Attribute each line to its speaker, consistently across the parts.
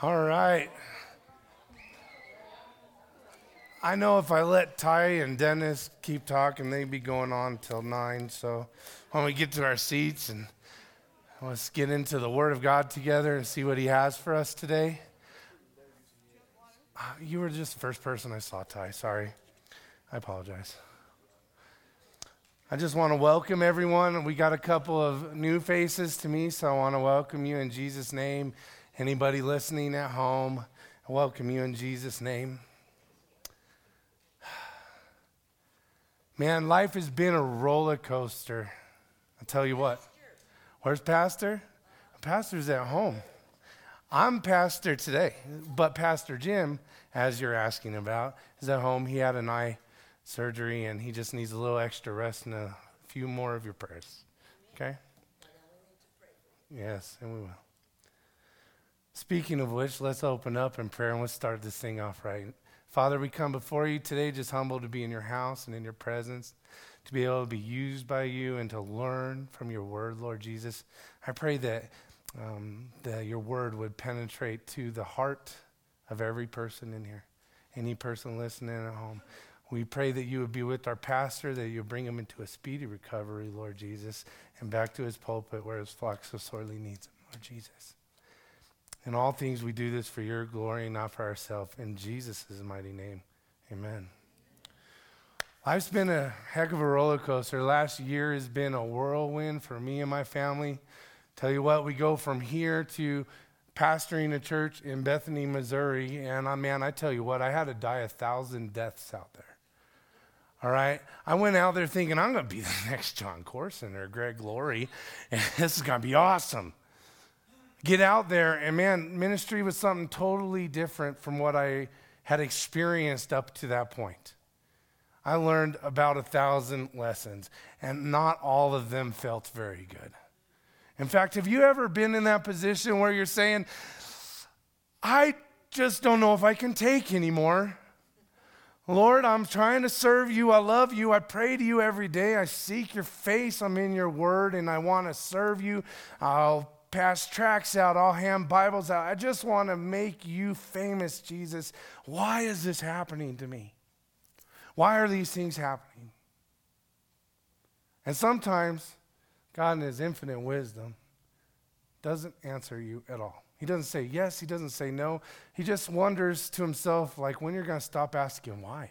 Speaker 1: All right. I know if I let Ty and Dennis keep talking, they'd be going on till 9. So when we get to our seats and let's get into the Word of God together and see what He has for us today. You were just the first person I saw, Ty. Sorry. I apologize. I just want to welcome everyone. We got a couple of new faces to me, so I want to welcome you in Jesus' name. Anybody listening at home, I welcome you in Jesus' name. Man, life has been a roller coaster. I'll tell you what. Where's Pastor? Pastor's at home. I'm Pastor today, but Pastor Jim, as you're asking about, is at home. He had an eye surgery, and he just needs a little extra rest and a few more of your prayers. Okay? Yes, and we will. Speaking of which, let's open up in prayer, and let's start this thing off right. Father, we come before you today just humble to be in your house and in your presence, to be able to be used by you and to learn from your word, Lord Jesus. I pray that your word would penetrate to the heart of every person in here, any person listening at home. We pray that you would be with our pastor, that you would bring him into a speedy recovery, Lord Jesus, and back to his pulpit where his flock so sorely needs him, Lord Jesus. In all things, we do this for your glory and not for ourselves. In Jesus' mighty name, amen. Life's been a heck of a roller coaster. Last year has been a whirlwind for me and my family. Tell you what, we go from here to pastoring a church in Bethany, Missouri, and I tell you what, I had to die 1,000 deaths out there. All right? I went out there thinking, I'm going to be the next John Corson or Greg Laurie, and this is going to be awesome. Get out there, and man, ministry was something totally different from what I had experienced up to that point. I learned about 1,000 lessons, and not all of them felt very good. In fact, have you ever been in that position where you're saying, I just don't know if I can take anymore? Lord, I'm trying to serve you. I love you. I pray to you every day. I seek your face. I'm in your word, and I want to serve you. I'll pass tracts out. I'll hand Bibles out. I just want to make you famous, Jesus. Why is this happening to me? Why are these things happening? And sometimes God in his infinite wisdom doesn't answer you at all. He doesn't say yes. He doesn't say no. He just wonders to himself, like, when you're going to stop asking why.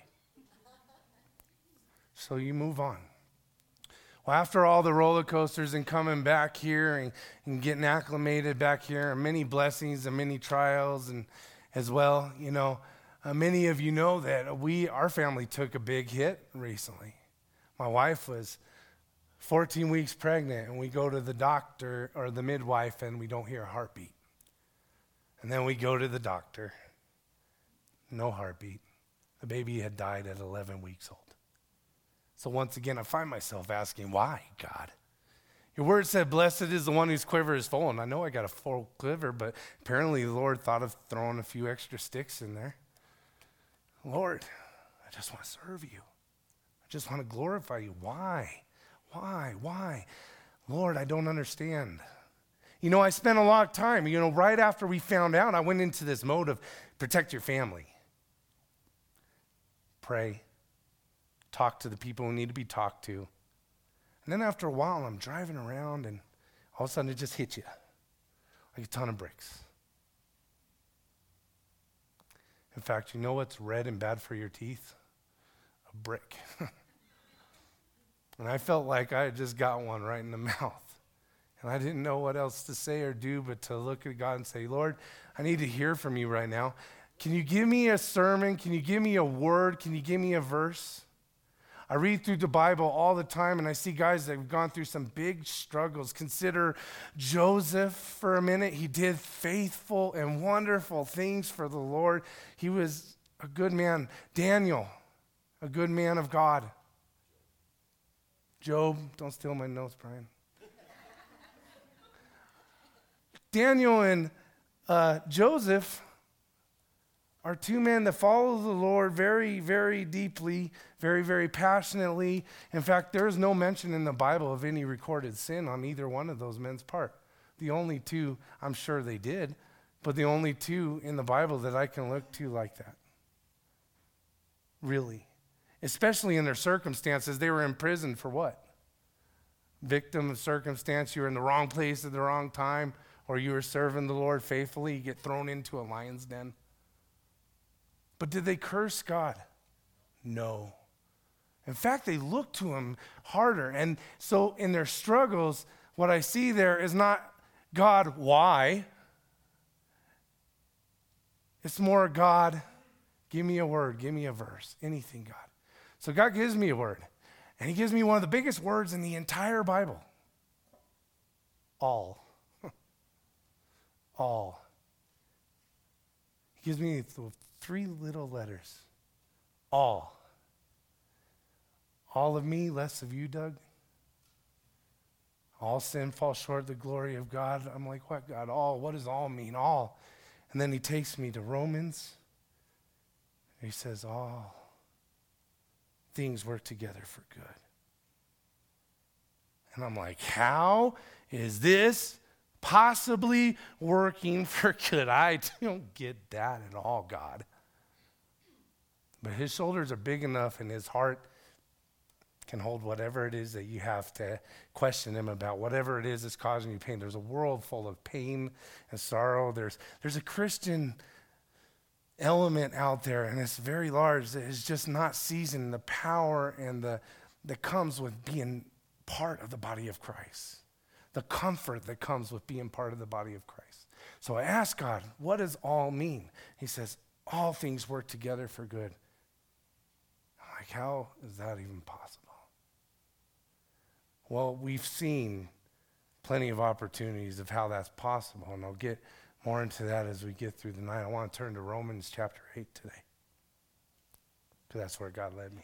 Speaker 1: So you move on. Well, after all the roller coasters and coming back here and getting acclimated back here, and many blessings and many trials and as well, many of you know that our family took a big hit recently. My wife was 14 weeks pregnant, and we go to the doctor or the midwife, and we don't hear a heartbeat. And then we go to the doctor, no heartbeat. The baby had died at 11 weeks old. So once again, I find myself asking, why, God? Your word said, blessed is the one whose quiver is full. And I know I got a full quiver, but apparently the Lord thought of throwing a few extra sticks in there. Lord, I just want to serve you. I just want to glorify you. Why? Why? Lord, I don't understand. I spent a lot of time, right after we found out, I went into this mode of protect your family. Pray. Talk to the people who need to be talked to. And then after a while, I'm driving around, and all of a sudden it just hits you like a ton of bricks. In fact, you know what's red and bad for your teeth? A brick. And I felt like I had just got one right in the mouth. And I didn't know what else to say or do but to look at God and say, Lord, I need to hear from you right now. Can you give me a sermon? Can you give me a word? Can you give me a verse? I read through the Bible all the time, and I see guys that have gone through some big struggles. Consider Joseph for a minute. He did faithful and wonderful things for the Lord. He was a good man. Daniel, a good man of God. Job, don't steal my notes, Brian. Daniel and Joseph are two men that follow the Lord very, very deeply, very, very passionately. In fact, there is no mention in the Bible of any recorded sin on either one of those men's part. The only two, I'm sure they did, but the only two in the Bible that I can look to like that. Really. Especially in their circumstances. They were in prison for what? Victim of circumstance. You were in the wrong place at the wrong time, or you were serving the Lord faithfully. You get thrown into a lion's den. But did they curse God? No. In fact, they looked to him harder. And so in their struggles, what I see there is not, God, why? It's more, God, give me a word, give me a verse, anything, God. So God gives me a word. And he gives me one of the biggest words in the entire Bible. All. All. He gives me 3 little letters. All. All of me, less of you, Doug. All sin falls short of the glory of God. I'm like, what, God? All. What does all mean? All. And then he takes me to Romans. He says, all things work together for good. And I'm like, how is this possibly working for good? I don't get that at all, God. But his shoulders are big enough and his heart can hold whatever it is that you have to question him about, whatever it is that's causing you pain. There's a world full of pain and sorrow. There's a Christian element out there, and it's very large, that is just not seizing the power and that comes with being part of the body of Christ. The comfort that comes with being part of the body of Christ. So I asked God, what does all mean? He says, all things work together for good. I'm like, how is that even possible? Well, we've seen plenty of opportunities of how that's possible, and I'll get more into that as we get through the night. I want to turn to Romans chapter 8 today, because that's where God led me.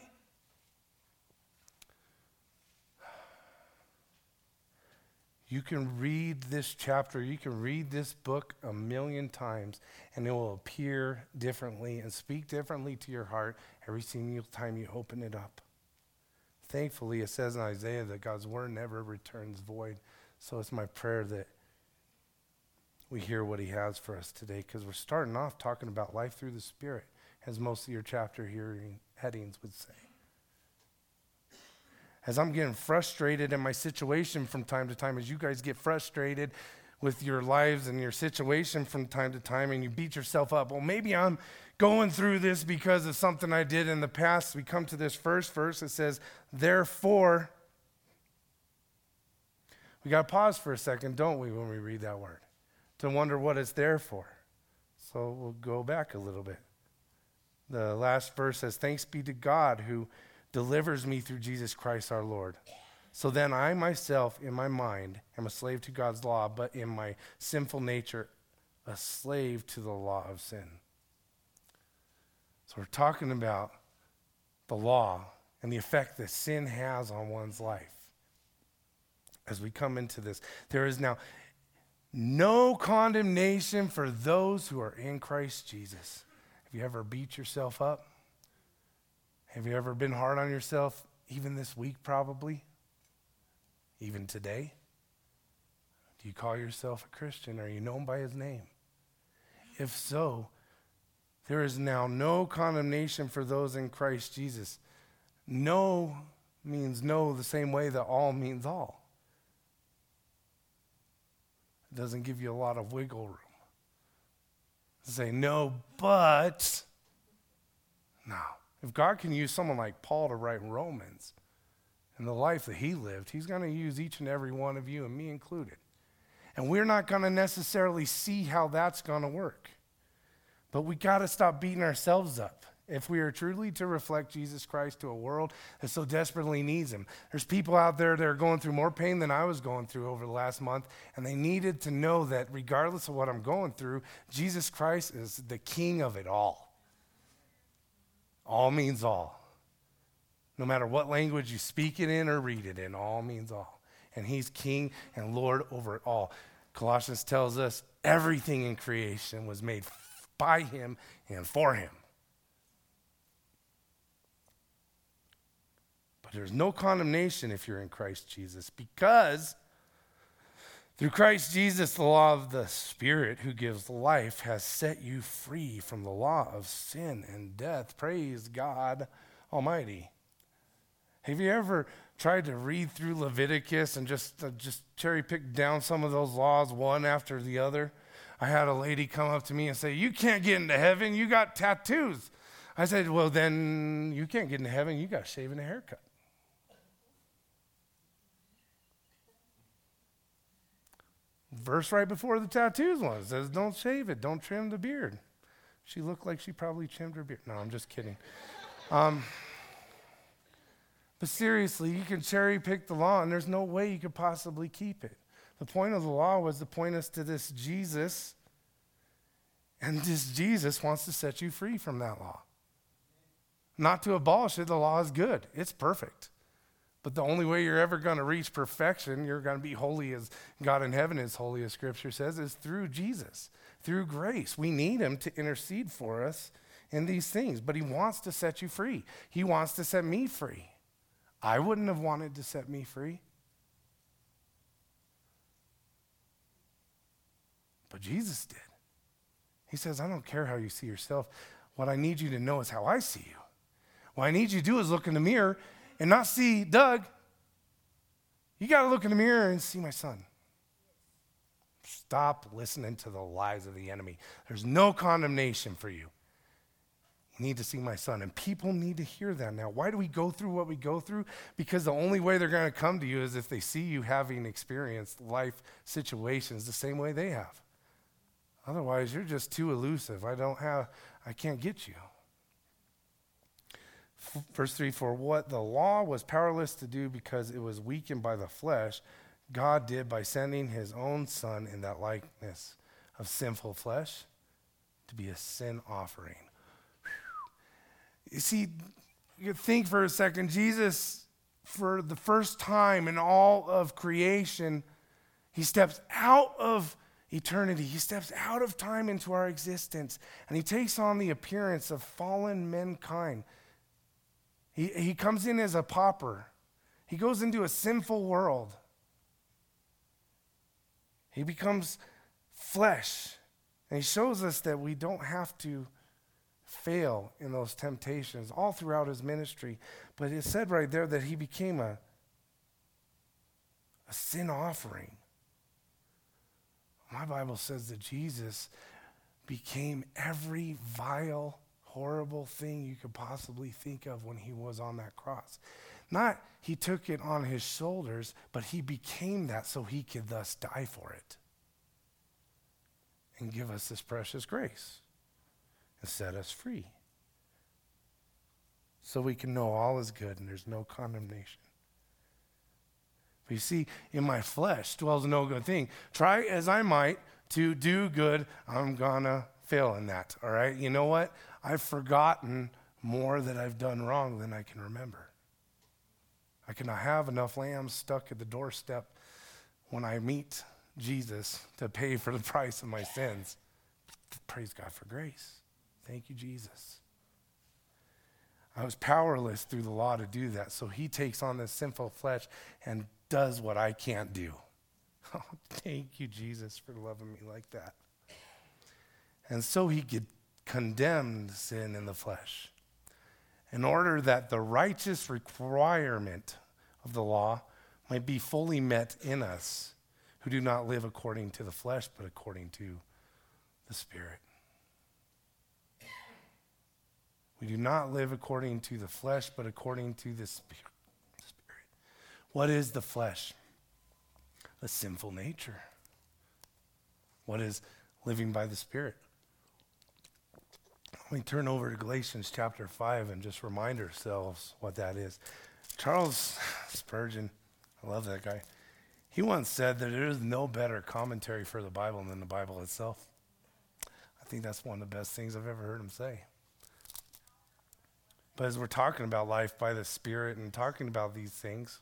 Speaker 1: You can read this chapter, you can read this book 1,000,000 times, and it will appear differently and speak differently to your heart every single time you open it up. Thankfully, it says in Isaiah that God's word never returns void. So it's my prayer that we hear what he has for us today, because we're starting off talking about life through the Spirit, as most of your chapter headings would say. As I'm getting frustrated in my situation from time to time, as you guys get frustrated with your lives and your situation from time to time, and you beat yourself up, well, maybe I'm going through this because of something I did in the past. We come to this first verse that says, therefore, we got to pause for a second, don't we, when we read that word, to wonder what it's there for. So we'll go back a little bit. The last verse says, thanks be to God who delivers me through Jesus Christ our Lord. So then I myself, in my mind, am a slave to God's law, but in my sinful nature, a slave to the law of sin. So we're talking about the law and the effect that sin has on one's life. As we come into this, there is now no condemnation for those who are in Christ Jesus. Have you ever beat yourself up? Have you ever been hard on yourself, even this week probably? Even today? Do you call yourself a Christian? Are you known by his name? If so, there is now no condemnation for those in Christ Jesus. No means no the same way that all means all. It doesn't give you a lot of wiggle room. Say no, but no. If God can use someone like Paul to write Romans and the life that he lived, he's going to use each and every one of you, and me included. And we're not going to necessarily see how that's going to work. But we got to stop beating ourselves up if we are truly to reflect Jesus Christ to a world that so desperately needs him. There's people out there that are going through more pain than I was going through over the last month, and they needed to know that regardless of what I'm going through, Jesus Christ is the king of it all. All means all. No matter what language you speak it in or read it in, all means all. And he's king and Lord over it all. Colossians tells us everything in creation was made by him and for him. But there's no condemnation if you're in Christ Jesus, because Through Christ Jesus, the law of the Spirit who gives life has set you free from the law of sin and death. Praise God Almighty. Have you ever tried to read through Leviticus and just cherry pick down some of those laws one after the other? I had a lady come up to me and say, "You can't get into heaven, you got tattoos." I said, "Well, then you can't get into heaven, you got to shave and a haircut." Verse right before the tattoos one says, "Don't shave it, don't trim the beard." She looked like she probably trimmed her beard. No, I'm just kidding. But seriously, you can cherry pick the law, and there's no way you could possibly keep it. The point of the law was to point us to this Jesus, and this Jesus wants to set you free from that law. Not to abolish it, the law is good. It's perfect. But the only way you're ever going to reach perfection, you're going to be holy as God in heaven is holy, as Scripture says, is through Jesus, through grace. We need him to intercede for us in these things, but he wants to set you free. He wants to set me free. I wouldn't have wanted to set me free. But Jesus did. He says, "I don't care how you see yourself. What I need you to know is how I see you. What I need you to do is look in the mirror and not see Doug. You got to look in the mirror and see my son." Stop listening to the lies of the enemy. There's no condemnation for you. You need to see my son. And people need to hear that now. Why do we go through what we go through? Because the only way they're going to come to you is if they see you having experienced life situations the same way they have. Otherwise, you're just too elusive. I can't get you. Verse 3, "For what the law was powerless to do because it was weakened by the flesh, God did by sending his own son in that likeness of sinful flesh to be a sin offering." You see, you think for a second, Jesus, for the first time in all of creation, he steps out of eternity. He steps out of time into our existence, and he takes on the appearance of fallen mankind. He comes in as a pauper. He goes into a sinful world. He becomes flesh, and he shows us that we don't have to fail in those temptations all throughout his ministry. But it said right there that he became a sin offering. My Bible says that Jesus became every vile, horrible thing you could possibly think of when he was on that cross. Not he took it on his shoulders, but he became that so he could thus die for it and give us this precious grace and set us free so we can know all is good and there's no condemnation. But you see, in my flesh dwells no good thing. Try as I might to do good, I'm gonna fail in that, all right? You know what? I've forgotten more that I've done wrong than I can remember. I cannot have enough lambs stuck at the doorstep when I meet Jesus to pay for the price of my sins. Praise God for grace. Thank you, Jesus. I was powerless through the law to do that, so he takes on this sinful flesh and does what I can't do. Oh, thank you, Jesus, for loving me like that. And so he condemned sin in the flesh in order that the righteous requirement of the law might be fully met in us who do not live according to the flesh, but according to the Spirit. We do not live according to the flesh, but according to the Spirit. What is the flesh? A sinful nature. What is living by the Spirit? Let me turn over to Galatians chapter 5 and just remind ourselves what that is. Charles Spurgeon, I love that guy. He once said that there is no better commentary for the Bible than the Bible itself. I think that's one of the best things I've ever heard him say. But as we're talking about life by the Spirit and talking about these things,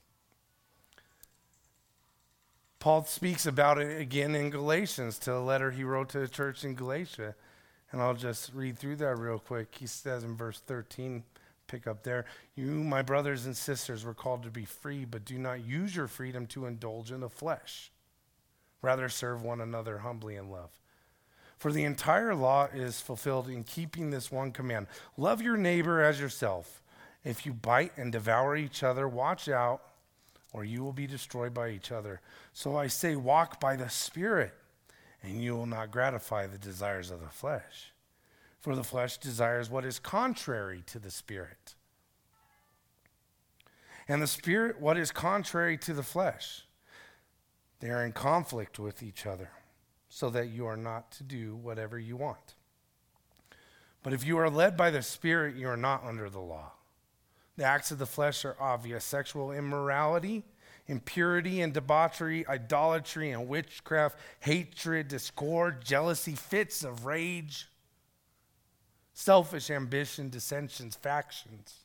Speaker 1: Paul speaks about it again in Galatians, to a letter he wrote to the church in Galatia. And I'll just read through that real quick. He says in verse 13, pick up there, "You, my brothers and sisters, were called to be free, but do not use your freedom to indulge in the flesh. Rather, serve one another humbly in love. For the entire law is fulfilled in keeping this one command: love your neighbor as yourself. If you bite and devour each other, watch out, or you will be destroyed by each other. So I say, walk by the Spirit, and you will not gratify the desires of the flesh. For the flesh desires what is contrary to the Spirit, and the Spirit what is contrary to the flesh. They are in conflict with each other, so that you are not to do whatever you want. But if you are led by the Spirit, you are not under the law. The acts of the flesh are obvious: sexual immorality, impurity and debauchery, idolatry and witchcraft, hatred, discord, jealousy, fits of rage, selfish ambition, dissensions, factions,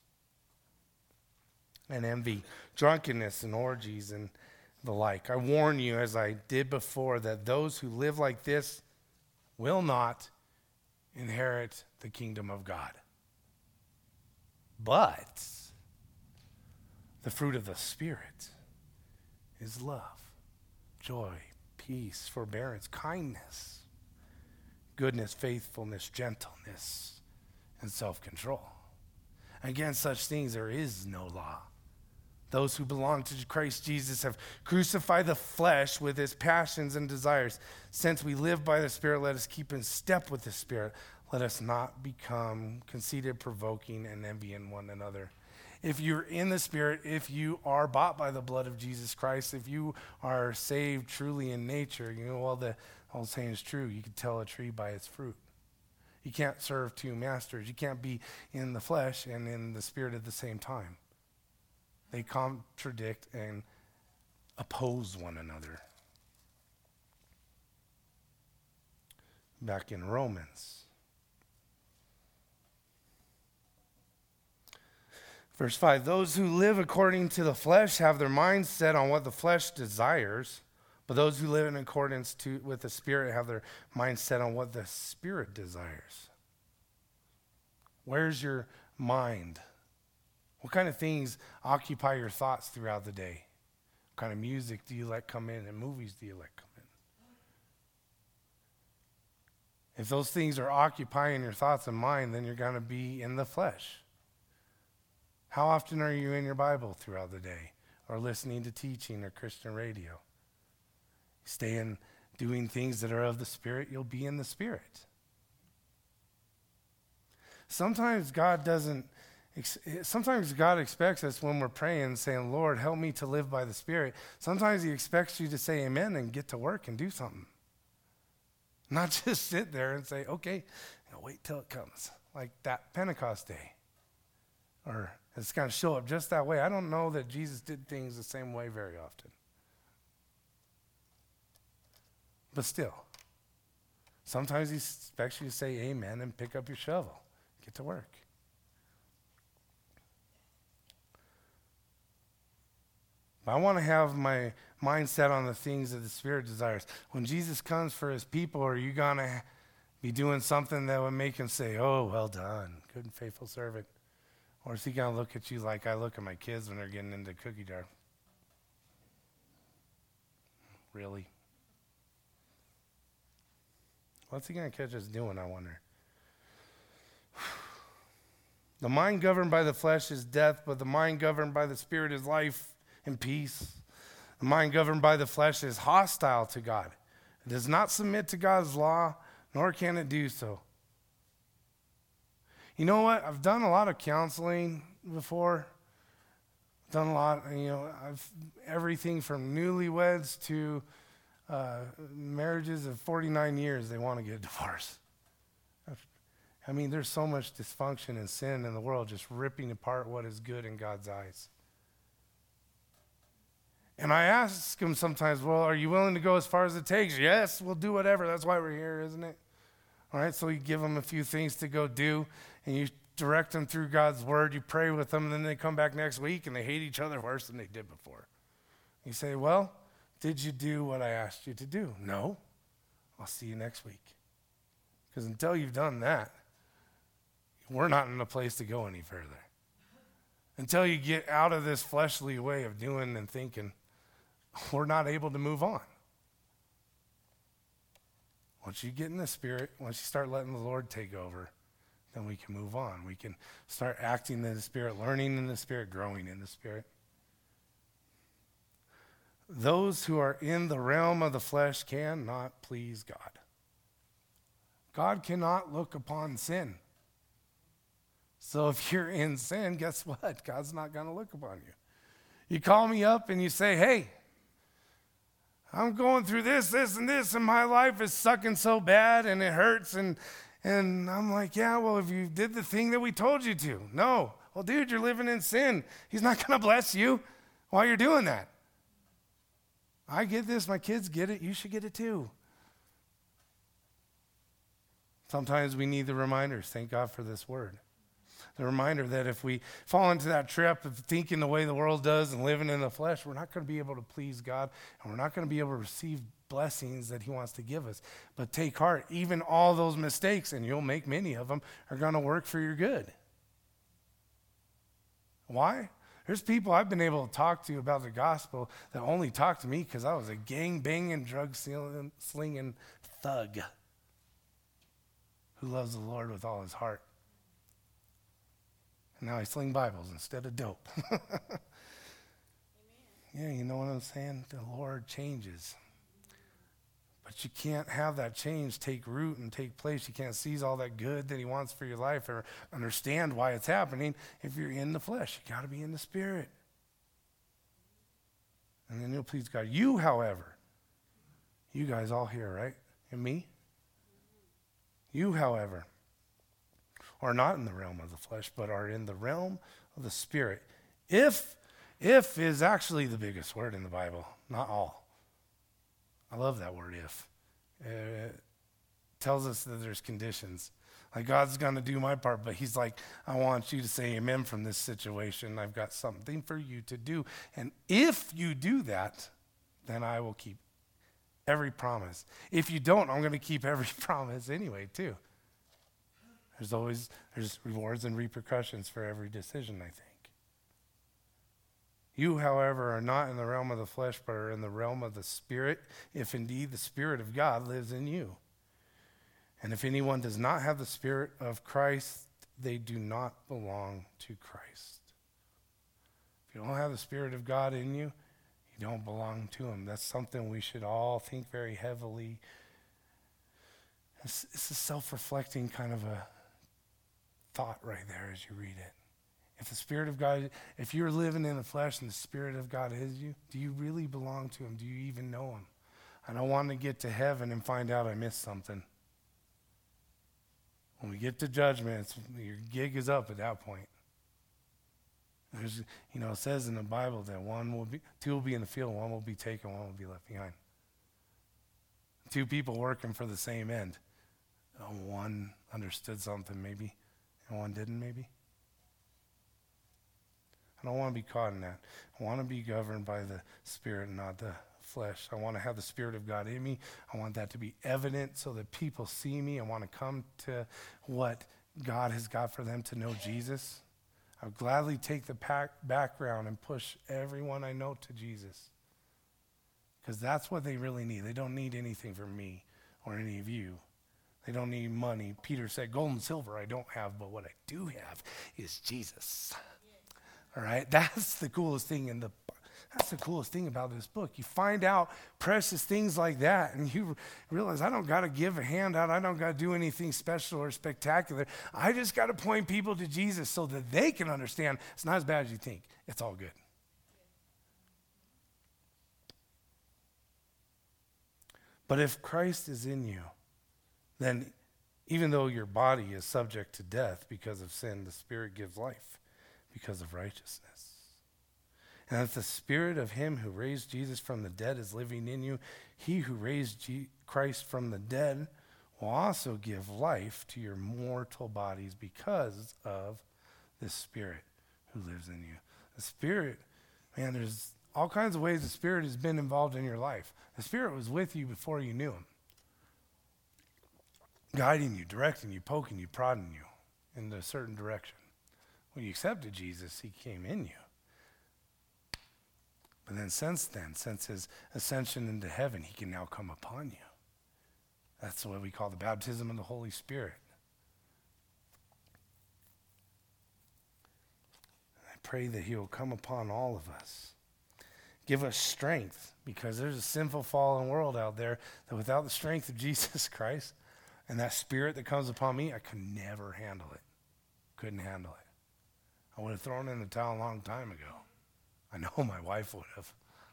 Speaker 1: and envy, drunkenness and orgies and the like. I warn you, as I did before, that those who live like this will not inherit the kingdom of God. But the fruit of the Spirit is love, joy, peace, forbearance, kindness, goodness, faithfulness, gentleness, and self-control. Against such things there is no law. Those who belong to Christ Jesus have crucified the flesh with its passions and desires. Since we live by the Spirit, let us keep in step with the Spirit. Let us not become conceited, provoking, and envying one another. If you're in the Spirit, if you are bought by the blood of Jesus Christ, if you are saved truly in nature, you know, well, the old saying is true. You can tell a tree by its fruit. You can't serve two masters. You can't be in the flesh and in the Spirit at the same time. They contradict and oppose one another. Back in Romans. Verse 5, those who live according to the flesh have their minds set on what the flesh desires, but those who live in accordance with the Spirit have their minds set on what the Spirit desires. Where's your mind? What kind of things occupy your thoughts throughout the day? What kind of music do you let come in and movies do you let come in? If those things are occupying your thoughts and mind, then you're going to be in the flesh. How often are you in your Bible throughout the day, or listening to teaching or Christian radio? Stay in doing things that are of the Spirit, you'll be in the Spirit. Sometimes God expects us when we're praying, saying, Lord, help me to live by the Spirit. Sometimes he expects you to say amen and get to work and do something. Not just sit there and say, okay, wait till it comes, like that Pentecost day. Or it's going to show up just that way. I don't know that Jesus did things the same way very often. But still, sometimes he expects you to say amen and pick up your shovel. Get to work. I want to have my mind set on the things that the Spirit desires. When Jesus comes for his people, are you going to be doing something that would make him say, oh, well done, good and faithful servant? Or is he going to look at you like I look at my kids when they're getting into the cookie jar? Really? What's he going to catch us doing, I wonder? The mind governed by the flesh is death, but the mind governed by the Spirit is life and peace. The mind governed by the flesh is hostile to God. It does not submit to God's law, nor can it do so. You know what? I've done a lot of counseling before. Done a lot, everything from newlyweds to marriages of 49 years, they want to get a divorce. I mean, there's so much dysfunction and sin in the world just ripping apart what is good in God's eyes. And I ask them sometimes, well, are you willing to go as far as it takes? Yes, we'll do whatever. That's why we're here, isn't it? All right, so you give them a few things to go do, and you direct them through God's word. You pray with them, and then they come back next week, and they hate each other worse than they did before. You say, well, did you do what I asked you to do? No. I'll see you next week. Because until you've done that, we're not in a place to go any further. Until you get out of this fleshly way of doing and thinking, we're not able to move on. Once you get in the Spirit, once you start letting the Lord take over, then we can move on. We can start acting in the Spirit, learning in the Spirit, growing in the Spirit. Those who are in the realm of the flesh cannot please God. God cannot look upon sin. So if you're in sin, guess what? God's not going to look upon you. You call me up and you say, hey, I'm going through this, and this, and my life is sucking so bad and it hurts. And I'm like, yeah, well, if you did the thing that we told you to. No. Well, dude, you're living in sin. He's not going to bless you while you're doing that. I get this. My kids get it. You should get it too. Sometimes we need the reminders. Thank God for this word. The reminder that if we fall into that trap of thinking the way the world does and living in the flesh, we're not going to be able to please God, and we're not going to be able to receive blessings that he wants to give us. But take heart, even all those mistakes, and you'll make many of them, are going to work for your good. Why? There's people I've been able to talk to about the gospel that only talk to me because I was a gang-banging, drug-slinging thug who loves the Lord with all his heart. And now I sling Bibles instead of dope. Yeah, you know what I'm saying? The Lord changes. But you can't have that change take root and take place. You can't seize all that good that he wants for your life or understand why it's happening if you're in the flesh. You got to be in the Spirit. And then you'll please God. You, however, you guys all here, right? And me? You, however, are not in the realm of the flesh, but are in the realm of the Spirit. If is actually the biggest word in the Bible, not all. I love that word, if. It tells us that there's conditions. Like, God's going to do my part, but he's like, I want you to say amen from this situation. I've got something for you to do. And if you do that, then I will keep every promise. If you don't, I'm going to keep every promise anyway, too. There's rewards and repercussions for every decision, I think. You, however, are not in the realm of the flesh, but are in the realm of the Spirit, if indeed the Spirit of God lives in you. And if anyone does not have the Spirit of Christ, they do not belong to Christ. If you don't have the Spirit of God in you, you don't belong to him. That's something we should all think very heavily. It's a self-reflecting kind of a thought right there as you read it. If the Spirit of God, if you're living in the flesh and the Spirit of God is you, do you really belong to him? Do you even know him? I don't want to get to heaven and find out I missed something. When we get to judgment, your gig is up at that point. There's, it says in the Bible that two will be in the field, one will be taken, one will be left behind. Two people working for the same end. One understood something maybe, and one didn't maybe. I don't want to be caught in that. I want to be governed by the Spirit, not the flesh. I want to have the Spirit of God in me. I want that to be evident so that people see me. I want to come to what God has got for them to know Jesus. I'll gladly take the background and push everyone I know to Jesus. Because that's what they really need. They don't need anything from me or any of you. They don't need money. Peter said, gold and silver I don't have, but what I do have is Jesus. All right? That's the coolest thing about this book. You find out precious things like that, and you realize I don't got to give a handout. I don't got to do anything special or spectacular. I just got to point people to Jesus so that they can understand it's not as bad as you think. It's all good. But if Christ is in you, then even though your body is subject to death because of sin, the Spirit gives life because of righteousness. And if the Spirit of him who raised Jesus from the dead is living in you, he who raised Christ from the dead will also give life to your mortal bodies because of the Spirit who lives in you. The Spirit, man, there's all kinds of ways the Spirit has been involved in your life. The Spirit was with you before you knew him, guiding you, directing you, poking you, prodding you in a certain direction. When you accepted Jesus, he came in you. But then, since his ascension into heaven, he can now come upon you. That's what we call the baptism of the Holy Spirit. I pray that he will come upon all of us. Give us strength, because there's a sinful, fallen world out there that without the strength of Jesus Christ and that Spirit that comes upon me, I could never handle it. Couldn't handle it. I would have thrown in the towel a long time ago. I know my wife would have.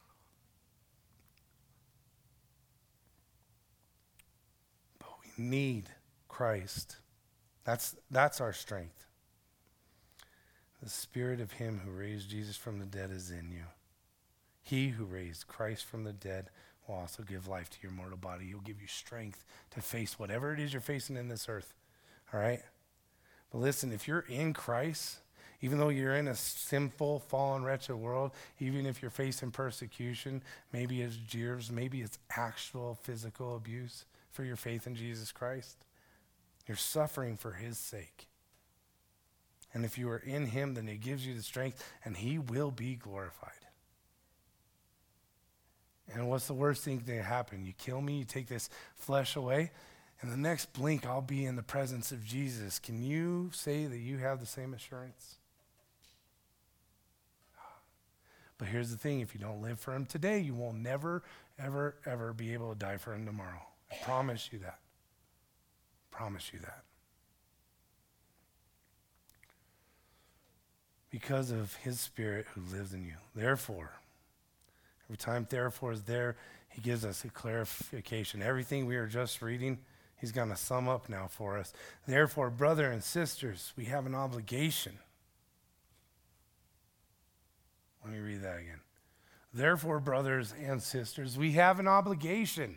Speaker 1: But we need Christ. That's our strength. The Spirit of him who raised Jesus from the dead is in you. He who raised Christ from the dead will also give life to your mortal body. He'll give you strength to face whatever it is you're facing in this earth. All right? But listen, if you're in Christ, even though you're in a sinful, fallen, wretched world, even if you're facing persecution, maybe it's jeers, maybe it's actual physical abuse for your faith in Jesus Christ, you're suffering for his sake. And if you are in him, then he gives you the strength, and he will be glorified. And what's the worst thing that can happen? You kill me, you take this flesh away, and the next blink, I'll be in the presence of Jesus. Can you say that you have the same assurance? But here's the thing, if you don't live for him today, you will never, ever, ever be able to die for him tomorrow. I promise you that. Promise you that. Because of his Spirit who lives in you. Therefore, every time therefore is there, he gives us a clarification. Everything we are just reading, he's going to sum up now for us. Therefore, brother and sisters, we have an obligation. Let me read that again. Therefore, brothers and sisters, we have an obligation.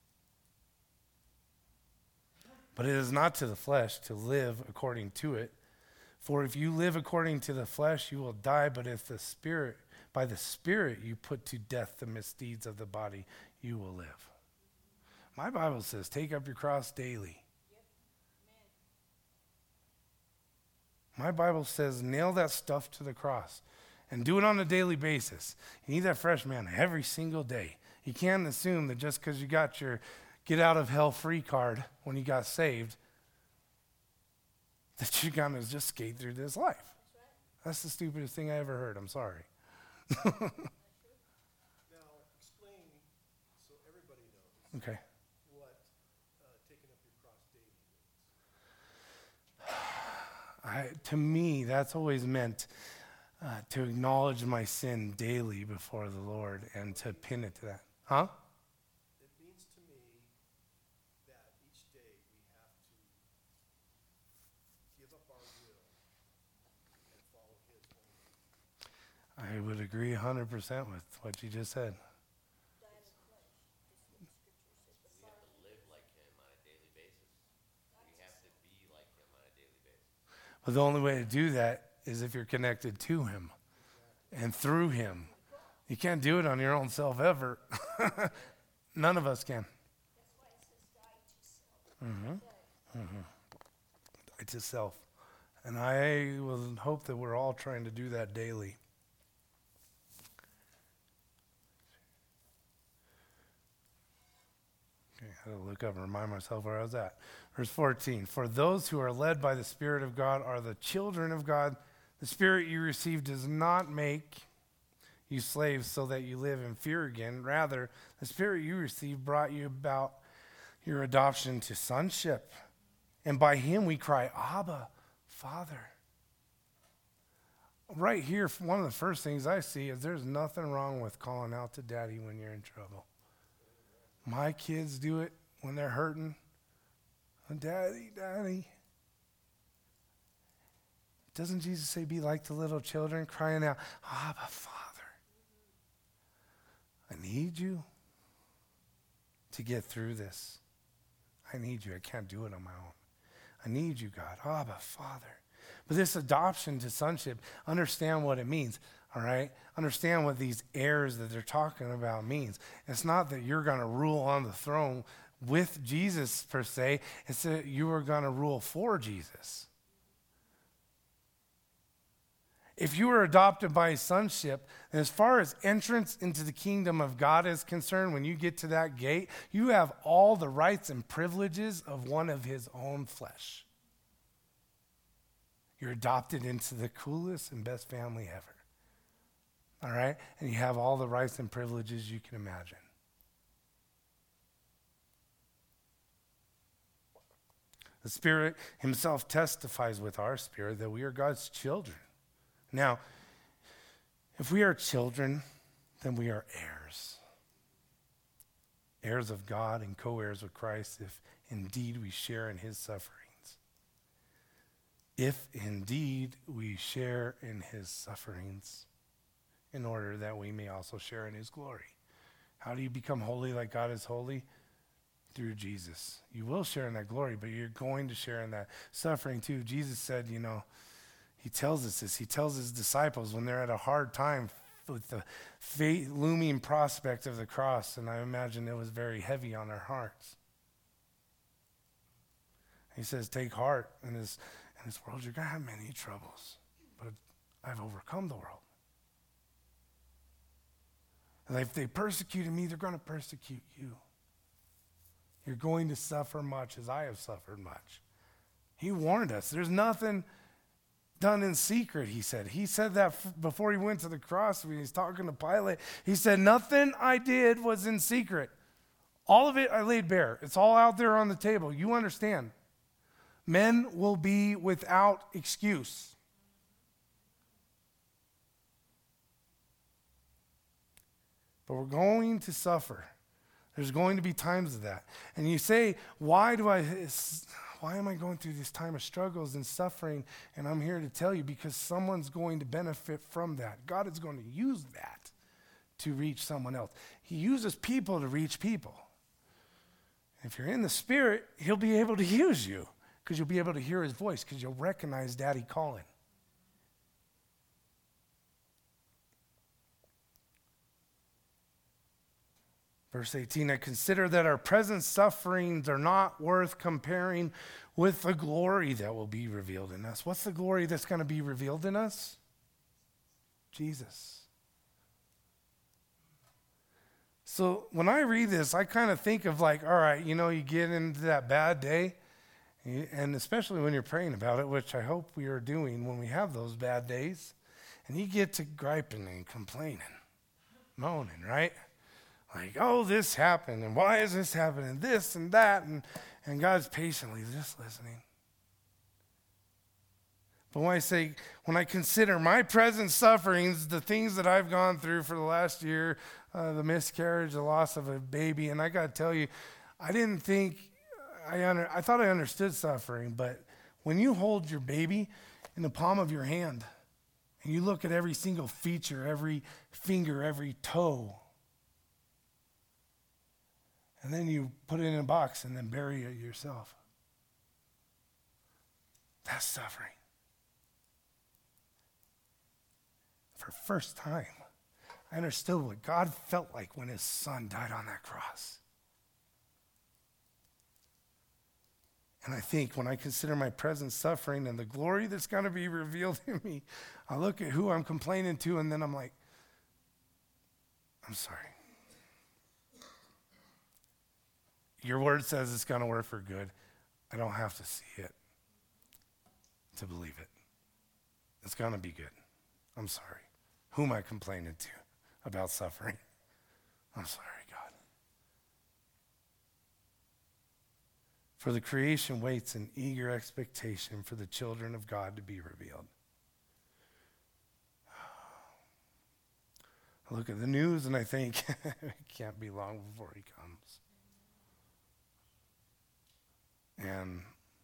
Speaker 1: But it is not to the flesh to live according to it. For if you live according to the flesh, you will die. But if by the Spirit you put to death the misdeeds of the body, you will live. My Bible says, take up your cross daily. My Bible says, nail that stuff to the cross and do it on a daily basis. You need that fresh manna every single day. You can't assume that just because you got your get out of hell free card when you got saved, that you're going to just skate through this life. That's the stupidest thing I ever heard. I'm sorry.
Speaker 2: Now, explain so everybody knows
Speaker 1: Okay.
Speaker 2: what taking up your cross daily means.
Speaker 1: To me, that's always meant to acknowledge my sin daily before the Lord and to pin it to that. Huh?
Speaker 2: It means to me that each day we have to give up our will and follow his will.
Speaker 1: I would agree 100% with what you just said.
Speaker 3: We have to live like him on a daily basis. We have to be like him on a daily basis.
Speaker 1: But the only way to do that is if you're connected to him and through him. You can't do it on your own self ever. None of us can.
Speaker 3: That's why it says die to self.
Speaker 1: Die to self. And I will hope that we're all trying to do that daily. Okay, I had to look up and remind myself where I was at. Verse 14, for those who are led by the Spirit of God are the children of God. The Spirit you received does not make you slaves so that you live in fear again. Rather, the Spirit you received brought you about your adoption to sonship. And by him we cry, Abba, Father. Right here, one of the first things I see is there's nothing wrong with calling out to Daddy when you're in trouble. My kids do it when they're hurting. Daddy, Daddy. Doesn't Jesus say, be like the little children crying out, Abba, Father. I need you to get through this. I need you. I can't do it on my own. I need you, God. Abba, Father. But this adoption to sonship, understand what it means, all right? Understand what these heirs that they're talking about means. It's not that you're going to rule on the throne with Jesus, per se. It's that you are going to rule for Jesus. If you are adopted by sonship, then as far as entrance into the kingdom of God is concerned, when you get to that gate, you have all the rights and privileges of one of his own flesh. You're adopted into the coolest and best family ever. All right? And you have all the rights and privileges you can imagine. The Spirit himself testifies with our spirit that we are God's children. Now, if we are children, then we are heirs. Heirs of God and co-heirs with Christ if indeed we share in his sufferings. If indeed we share in his sufferings, in order that we may also share in his glory. How do you become holy like God is holy? Through Jesus. You will share in that glory, but you're going to share in that suffering too. Jesus said, he tells us this. He tells his disciples when they're at a hard time with the looming prospect of the cross, and I imagine it was very heavy on their hearts. He says, take heart in this world. You're going to have many troubles, but I've overcome the world. And if they persecuted me, they're going to persecute you. You're going to suffer much as I have suffered much. He warned us. There's nothing done in secret, he said. He said that before he went to the cross when he's talking to Pilate. He said, nothing I did was in secret. All of it I laid bare. It's all out there on the table. You understand. Men will be without excuse. But we're going to suffer. There's going to be times of that. And you say, why am I going through this time of struggles and suffering? And I'm here to tell you, because someone's going to benefit from that. God is going to use that to reach someone else. He uses people to reach people. If you're in the Spirit, he'll be able to use you because you'll be able to hear his voice because you'll recognize Daddy calling. Verse 18, I consider that our present sufferings are not worth comparing with the glory that will be revealed in us. What's the glory that's going to be revealed in us? Jesus. So when I read this, I kind of think of like, all right, you get into that bad day, and especially when you're praying about it, which I hope we are doing when we have those bad days, and you get to griping and complaining, moaning, right? Like, oh, this happened, and why is this happening, this and that, and God's patiently just listening. But when I consider my present sufferings, the things that I've gone through for the last year, the miscarriage, the loss of a baby, and I got to tell you, I thought I understood suffering, but when you hold your baby in the palm of your hand, and you look at every single feature, every finger, every toe, and then you put it in a box and then bury it yourself. That's suffering. For the first time, I understood what God felt like when his son died on that cross. And I think when I consider my present suffering and the glory that's going to be revealed in me, I look at who I'm complaining to, and then I'm like, I'm sorry. Your word says it's going to work for good. I don't have to see it to believe it. It's going to be good. I'm sorry. Who am I complaining to about suffering? I'm sorry, God. For the creation waits in eager expectation for the children of God to be revealed. I look at the news and I think, it can't be long before he comes. And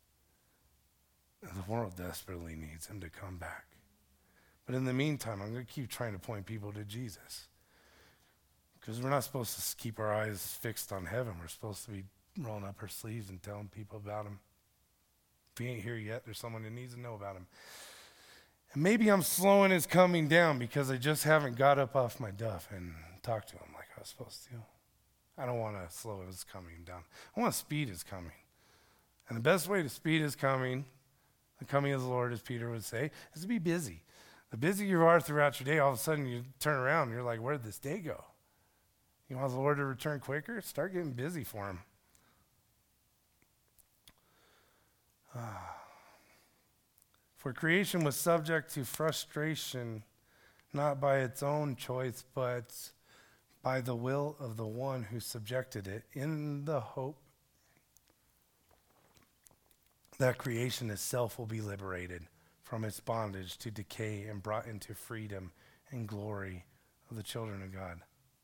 Speaker 1: the world desperately needs him to come back. But in the meantime, I'm going to keep trying to point people to Jesus. Because we're not supposed to keep our eyes fixed on heaven. We're supposed to be rolling up our sleeves and telling people about him. If he ain't here yet, there's someone that needs to know about him. And maybe I'm slowing his coming down because I just haven't got up off my duff and talked to him like I was supposed to. I don't want to slow his coming down. I want to speed his coming. And the best way to speed his coming, the coming of the Lord, as Peter would say, is to be busy. The busier you are throughout your day, all of a sudden you turn around and you're like, where did this day go? You want the Lord to return quicker? Start getting busy for him. For creation was subject to frustration, not by its own choice, but by the will of the one who subjected it, in the hope that creation itself will be liberated from its bondage to decay and brought into freedom and glory of the children of God.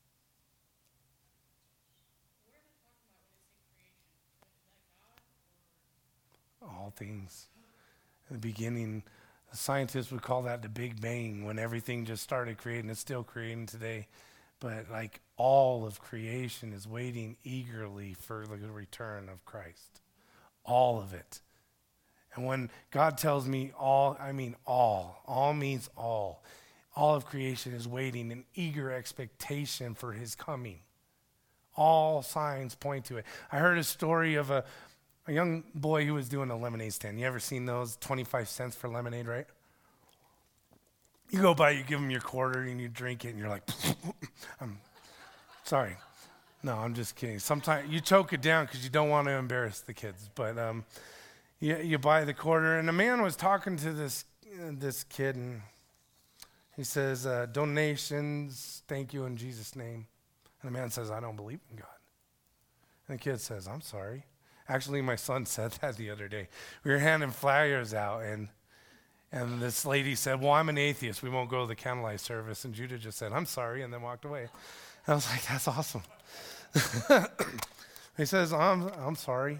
Speaker 1: All things. In the beginning, the scientists would call that the Big Bang, when everything just started creating. It's still creating today. But like all of creation is waiting eagerly for the return of Christ. All of it. And when God tells me all, I mean all. All means all. All of creation is waiting in eager expectation for his coming. All signs point to it. I heard a story of a young boy who was doing a lemonade stand. You ever seen those? 25 cents for lemonade, right? You go by, you give them your quarter, and you drink it, and you're like, I'm sorry. No, I'm just kidding. Sometimes you choke it down because you don't want to embarrass the kids. But you buy the quarter, and a man was talking to this kid, and he says, donations, thank you in Jesus' name. And the man says, I don't believe in God. And the kid says, I'm sorry. Actually, my son said that the other day. We were handing flyers out, and this lady said, well, I'm an atheist. We won't go to the candlelight service. And Judah just said, I'm sorry, and then walked away. And I was like, that's awesome. He says, I'm sorry.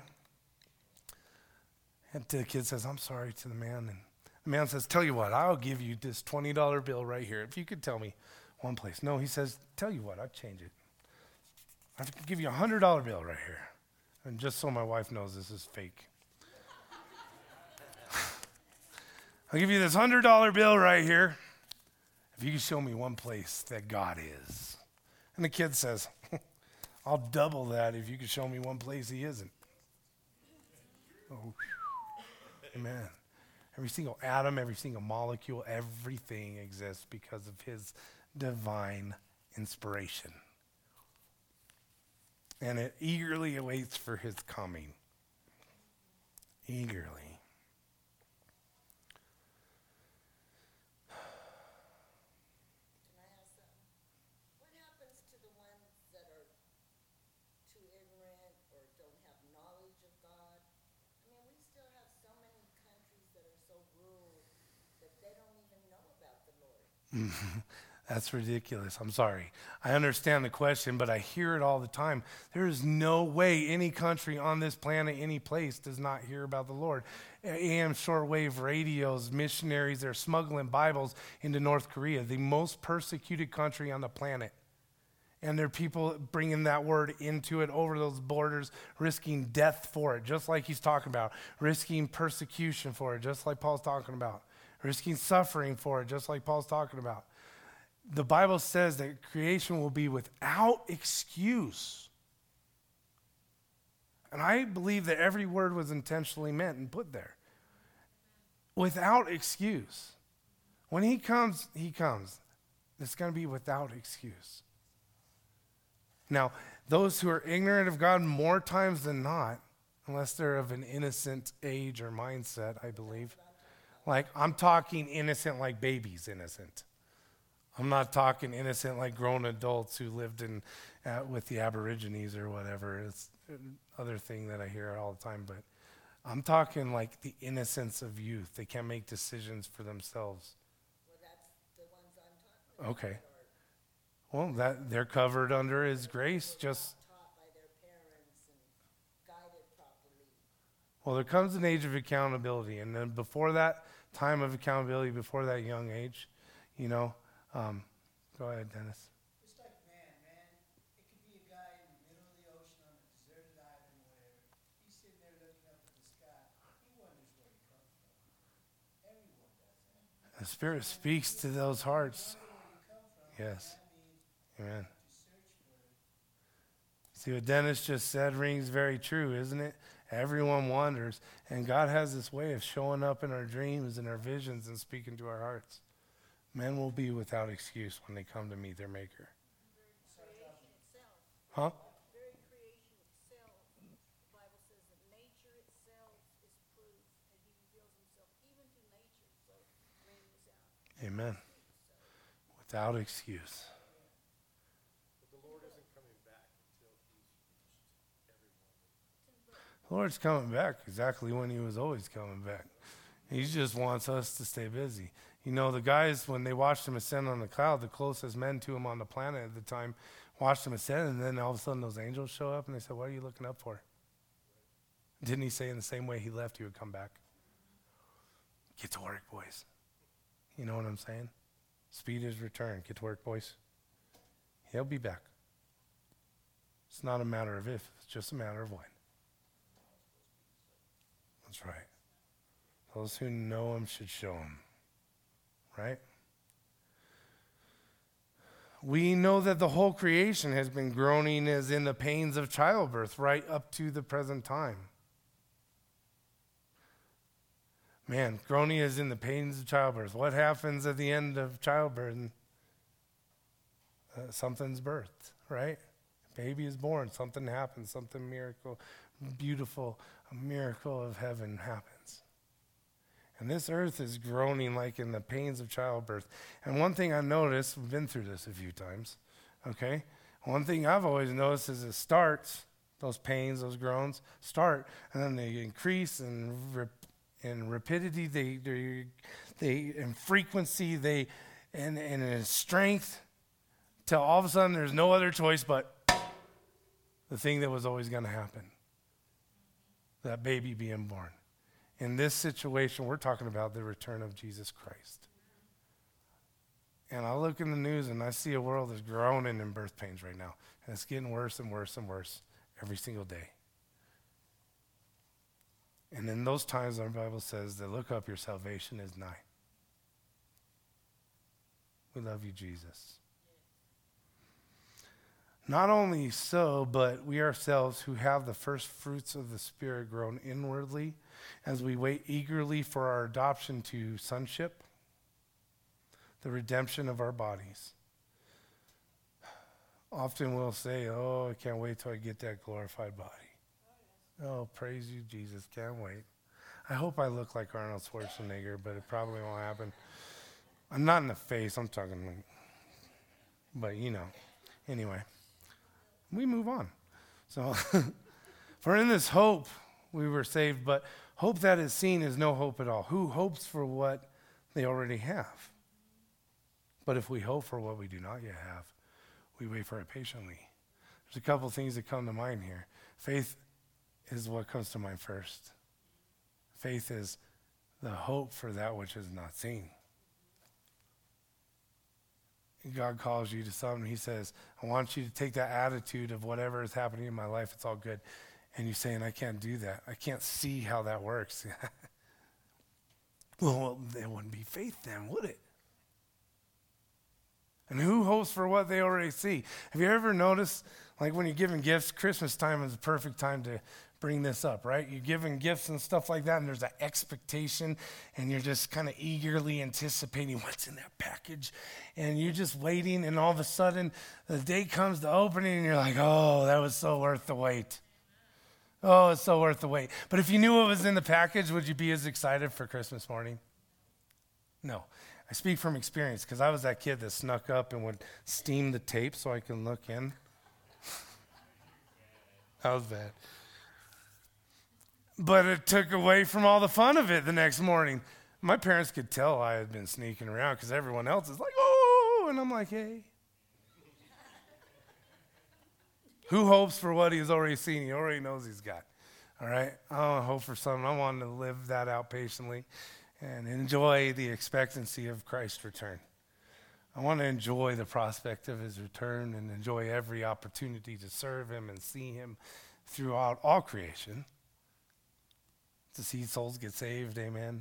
Speaker 1: And the kid says, I'm sorry to the man. And the man says, tell you what, I'll give you this $20 bill right here. If you could tell me one place. No, he says, tell you what, I'll change it. I'll give you a $100 bill right here. And just so my wife knows this is fake. I'll give you this $100 bill right here if you can show me one place that God is. And the kid says, I'll double that if you can show me one place he isn't. Oh, amen. Every single atom, every single molecule, everything exists because of his divine inspiration. And it eagerly awaits for his coming. Eagerly.
Speaker 4: Can I ask something? What happens to the ones that are too ignorant or don't have knowledge of God? I mean, we still have so many countries that are so rural that they don't even know about the Lord.
Speaker 1: That's ridiculous. I'm sorry. I understand the question, but I hear it all the time. There is no way any country on this planet, any place, does not hear about the Lord. AM shortwave radios, missionaries, they're smuggling Bibles into North Korea, the most persecuted country on the planet. And there are people bringing that word into it over those borders, risking death for it, just like he's talking about, risking persecution for it, just like Paul's talking about, risking suffering for it, just like Paul's talking about. The Bible says that creation will be without excuse. And I believe that every word was intentionally meant and put there. Without excuse. When he comes, he comes. It's going to be without excuse. Now, those who are ignorant of God more times than not, unless they're of an innocent age or mindset, I believe. Like, I'm talking innocent like babies innocent. I'm not talking innocent like grown adults who lived with the Aborigines or whatever. It's another thing that I hear all the time. But I'm talking like the innocence of youth. They can't make decisions for themselves.
Speaker 4: Well, that's the ones I'm talking about.
Speaker 1: Okay. Well, they're covered under his grace. Just
Speaker 4: Taught by their parents and guided properly.
Speaker 1: well, there comes an age of accountability, and then before that time of accountability, before that young age, go ahead, Dennis.
Speaker 5: It's like man. It could be a guy in the middle of the ocean on a deserted island or whatever. He's sitting there looking up at the sky. He wonders where he comes from. Everyone does that.
Speaker 1: The Spirit speaks to those hearts. Yes. Amen. See what Dennis just said rings very true, isn't it? Everyone wonders. And God has this way of showing up in our dreams and our visions and speaking to our hearts. Men will be without excuse when they come to meet their Maker.
Speaker 4: Creation itself,
Speaker 1: Huh?
Speaker 4: very creation itself, the Bible says that nature itself is proof that he reveals himself even to nature. So bring this out.
Speaker 1: Amen. Without excuse.
Speaker 2: But the Lord isn't coming back until he's reached everyone.
Speaker 1: The Lord's coming back exactly when he was always coming back. He just wants us to stay busy. You know, the guys, when they watched him ascend on the cloud, the closest men to him on the planet at the time, watched him ascend, and then all of a sudden those angels show up, and they said, what are you looking up for? Didn't he say in the same way he left, he would come back? Get to work, boys. You know what I'm saying? Speed his return. Get to work, boys. He'll be back. It's not a matter of if, it's just a matter of when. That's right. Those who know him should show him. Right? We know that the whole creation has been groaning as in the pains of childbirth right up to the present time. Man, groaning is in the pains of childbirth. What happens at the end of childbirth? Something's birthed, right? A baby is born. Something happens. Something miracle, beautiful, a miracle of heaven happens. And this earth is groaning like in the pains of childbirth. And one thing I noticed, we've been through this a few times, okay? One thing I've always noticed is it starts, those pains, those groans, start, and then they increase in rapidity, they in frequency, and in strength, till all of a sudden there's no other choice but the thing that was always going to happen, that baby being born. In this situation, we're talking about the return of Jesus Christ. And I look in the news and I see a world that's groaning in birth pains right now. And it's getting worse and worse and worse every single day. And in those times, our Bible says that look up, your salvation is nigh. We love you, Jesus. Not only so, but we ourselves who have the first fruits of the Spirit grown inwardly as we wait eagerly for our adoption to sonship, the redemption of our bodies. Often we'll say, oh, I can't wait till I get that glorified body. Oh, praise you, Jesus, can't wait. I hope I look like Arnold Schwarzenegger, but it probably won't happen. I'm not in the face, I'm talking like, but you know. Anyway, we move on. So, for in this hope we were saved, but hope that is seen is no hope at all. Who hopes for what they already have? But if we hope for what we do not yet have, we wait for it patiently. There's a couple things that come to mind here. Faith is what comes to mind first. Faith is the hope for that which is not seen. God calls you to something. He says, I want you to take that attitude of whatever is happening in my life, it's all good. And you're saying, I can't do that. I can't see how that works. Well, it wouldn't be faith then, would it? And who hopes for what they already see? Have you ever noticed, like when you're giving gifts, Christmas time is the perfect time to bring this up, right? You're giving gifts and stuff like that, and there's an expectation, and you're just kind of eagerly anticipating what's in that package, and you're just waiting, and all of a sudden, the day comes to opening, and you're like, oh, that was so worth the wait. Oh, it's so worth the wait. But if you knew what was in the package, would you be as excited for Christmas morning? No. I speak from experience because I was that kid that snuck up and would steam the tape so I can look in. That was bad. But it took away from all the fun of it the next morning. My parents could tell I had been sneaking around because everyone else is like, oh, and I'm like, hey. Who hopes for what he's already seen? He already knows he's got. All right? I don't hope for something. I want to live that out patiently and enjoy the expectancy of Christ's return. I want to enjoy the prospect of his return and enjoy every opportunity to serve him and see him throughout all creation. To see souls get saved, amen.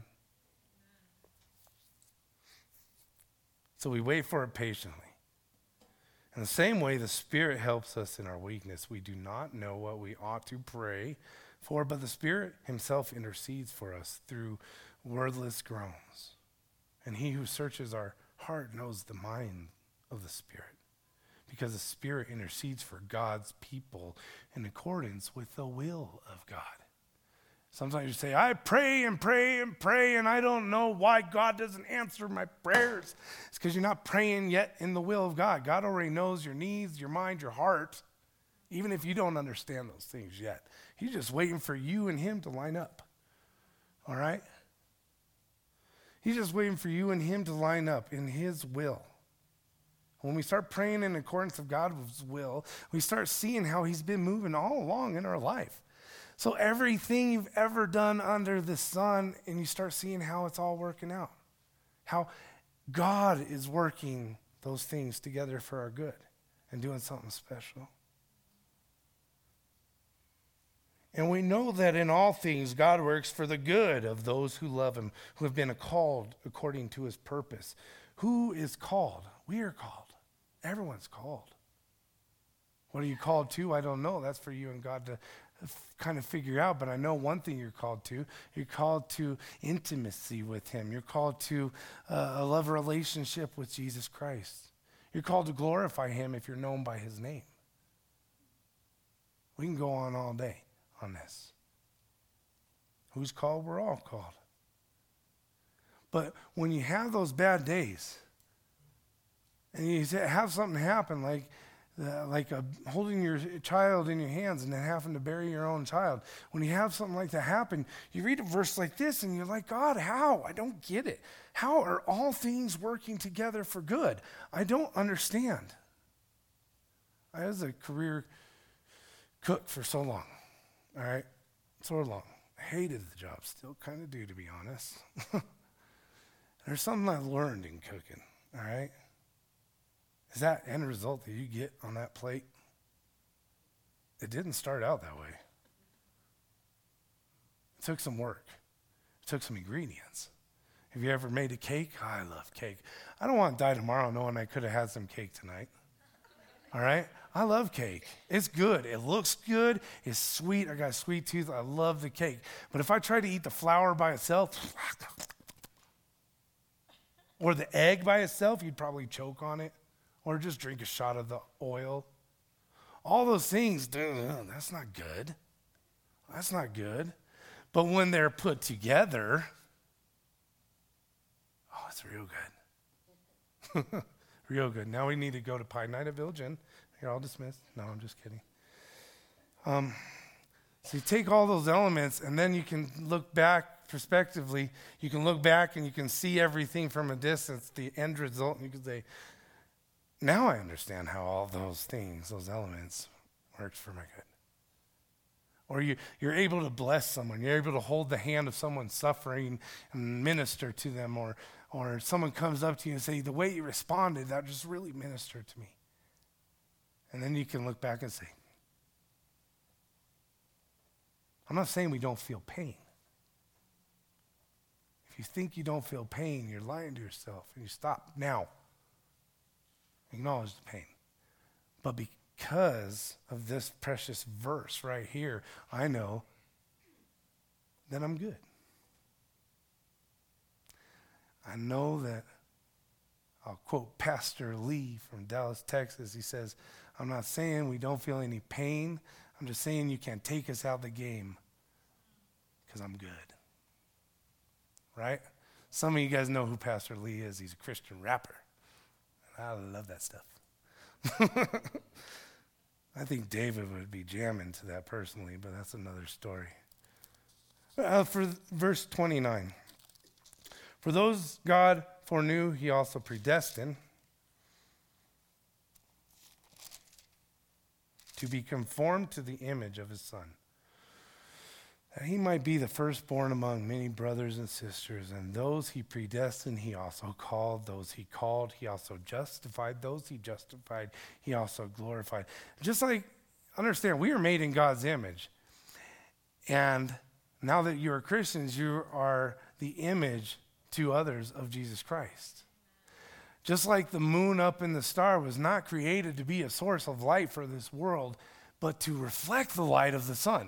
Speaker 1: So we wait for it patiently. In the same way, the Spirit helps us in our weakness. We do not know what we ought to pray for, but the Spirit himself intercedes for us through wordless groans. And he who searches our heart knows the mind of the Spirit, because the Spirit intercedes for God's people in accordance with the will of God. Sometimes you say, I pray and pray and pray, and I don't know why God doesn't answer my prayers. It's because you're not praying yet in the will of God. God already knows your needs, your mind, your heart, even if you don't understand those things yet. He's just waiting for you and him to line up. All right? He's just waiting for you and him to line up in his will. When we start praying in accordance with God's will, we start seeing how he's been moving all along in our life. So everything you've ever done under the sun, and you start seeing how it's all working out. How God is working those things together for our good and doing something special. And we know that in all things God works for the good of those who love him, who have been called according to his purpose. Who is called? We are called. Everyone's called. What are you called to? I don't know. That's for you and God to kind of figure out. But I know one thing you're called to. You're called to intimacy with him. You're called to a love relationship with Jesus Christ. You're called to glorify him if you're known by his name. We can go on all day on this. Who's called? We're all called. But when you have those bad days, and you have something happen like holding your child in your hands and then having to bury your own child. When you have something like that happen, you read a verse like this and you're like, God, how? I don't get it. How are all things working together for good? I don't understand. I was a career cook for so long, all right? So long. I hated the job, still kind of do, to be honest. There's something I learned in cooking, all right? Is that end result that you get on that plate? It didn't start out that way. It took some work. It took some ingredients. Have you ever made a cake? Oh, I love cake. I don't want to die tomorrow knowing I could have had some cake tonight. All right? I love cake. It's good. It looks good. It's sweet. I got a sweet tooth. I love the cake. But if I try to eat the flour by itself, or the egg by itself, you'd probably choke on it. Or just drink a shot of the oil. All those things, that's not good. That's not good. But when they're put together, oh, it's real good. Real good. Now we need to go to Pie Night at Village Inn. You're all dismissed. No, I'm just kidding. So you take all those elements, and then you can look back prospectively. You can look back, and you can see everything from a distance, the end result, and you can say, now I understand how all those things, those elements, works for my good. Or you're able to bless someone. You're able to hold the hand of someone suffering and minister to them. Or someone comes up to you and say, the way you responded, that just really ministered to me. And then you can look back and say, I'm not saying we don't feel pain. If you think you don't feel pain, you're lying to yourself. And you stop now. Acknowledge the pain. But because of this precious verse right here, I know that I'm good. I know that, I'll quote Pastor Lee from Dallas, Texas. He says, I'm not saying we don't feel any pain. I'm just saying you can't take us out of the game because I'm good. Right? Some of you guys know who Pastor Lee is. He's a Christian rapper. I love that stuff. I think David would be jamming to that personally, but that's another story. For verse 29. For those God foreknew, he also predestined to be conformed to the image of his Son, that he might be the firstborn among many brothers and sisters. And those he predestined, he also called. Those he called, he also justified. Those he justified, he also glorified. Just like, understand, we are made in God's image. And now that you are Christians, you are the image to others of Jesus Christ. Just like the moon up in the star was not created to be a source of light for this world, but to reflect the light of the sun.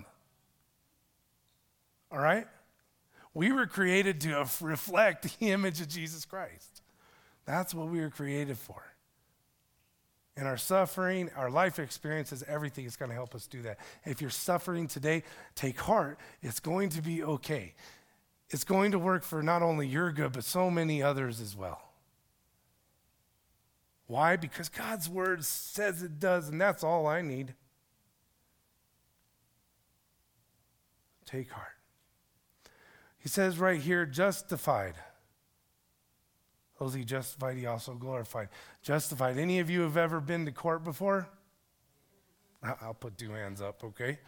Speaker 1: All right? We were created to reflect the image of Jesus Christ. That's what we were created for. And our suffering, our life experiences, everything is going to help us do that. If you're suffering today, take heart. It's going to be okay. It's going to work for not only your good, but so many others as well. Why? Because God's word says it does, and that's all I need. Take heart. He says right here, justified. Those he justified, he also glorified. Justified. Any of you have ever been to court before? I'll put 2 hands up, okay?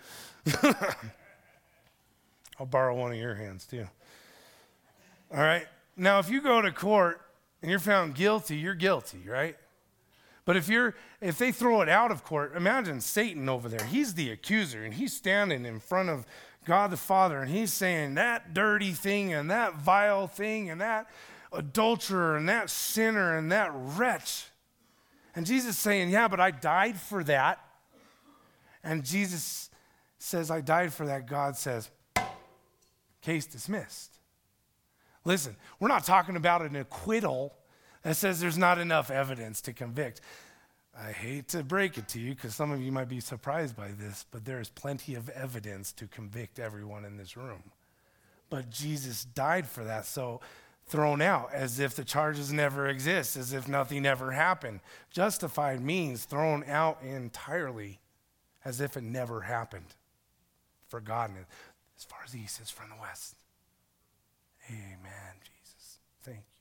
Speaker 1: I'll borrow one of your hands too. All right. Now, if you go to court and you're found guilty, you're guilty, right? But if they throw it out of court, imagine Satan over there. He's the accuser, and he's standing in front of God the Father, and he's saying that dirty thing and that vile thing and that adulterer and that sinner and that wretch. And Jesus saying, yeah, but I died for that. And Jesus says, I died for that. God says, case dismissed. Listen, we're not talking about an acquittal that says there's not enough evidence to convict. I hate to break it to you because some of you might be surprised by this, but there is plenty of evidence to convict everyone in this room. But Jesus died for that, so thrown out as if the charges never exist, as if nothing ever happened. Justified means thrown out entirely, as if it never happened. Forgotten, as far as the east is from the west. Amen, Jesus. Thank you.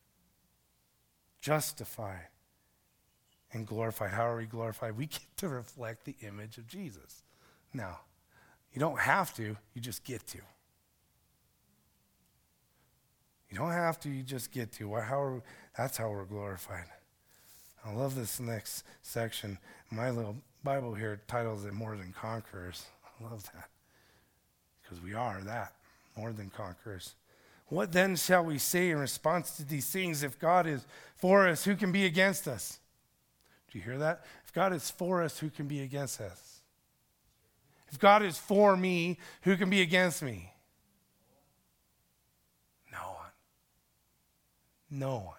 Speaker 1: Justified and glorified. How are we glorified? We get to reflect the image of Jesus. Now, you don't have to, you just get to. You don't have to, you just get to. That's how we're glorified. I love this next section. My little Bible here titles it More Than Conquerors. I love that. Because we are that, more than conquerors. What then shall we say in response to these things? If God is for us, who can be against us? Do you hear that? If God is for us, who can be against us? If God is for me, who can be against me? No one. No one.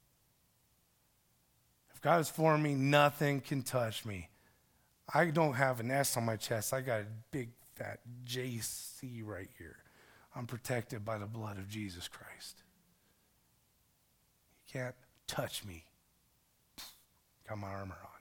Speaker 1: If God is for me, nothing can touch me. I don't have an S on my chest. I got a big fat JC right here. I'm protected by the blood of Jesus Christ. You can't touch me. Got my armor on.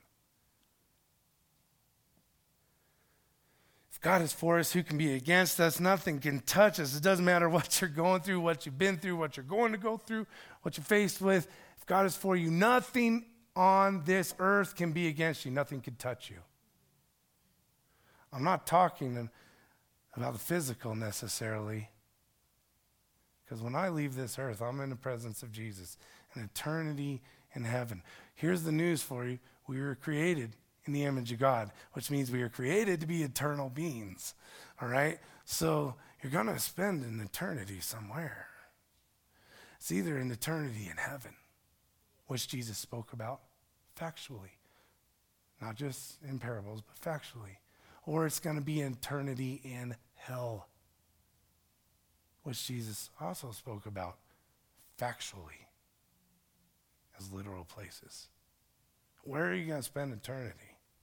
Speaker 1: If God is for us, who can be against us? Nothing can touch us. It doesn't matter what you're going through, what you've been through, what you're going to go through, what you're faced with. If God is for you, nothing on this earth can be against you. Nothing can touch you. I'm not talking about the physical necessarily. Because when I leave this earth, I'm in the presence of Jesus, an eternity in heaven. Here's the news for you. We were created in the image of God, which means we were created to be eternal beings. All right? So you're going to spend an eternity somewhere. It's either an eternity in heaven, which Jesus spoke about factually, not just in parables, but factually. Or it's going to be an eternity in hell, which Jesus also spoke about factually as literal places. Where are you going to spend eternity?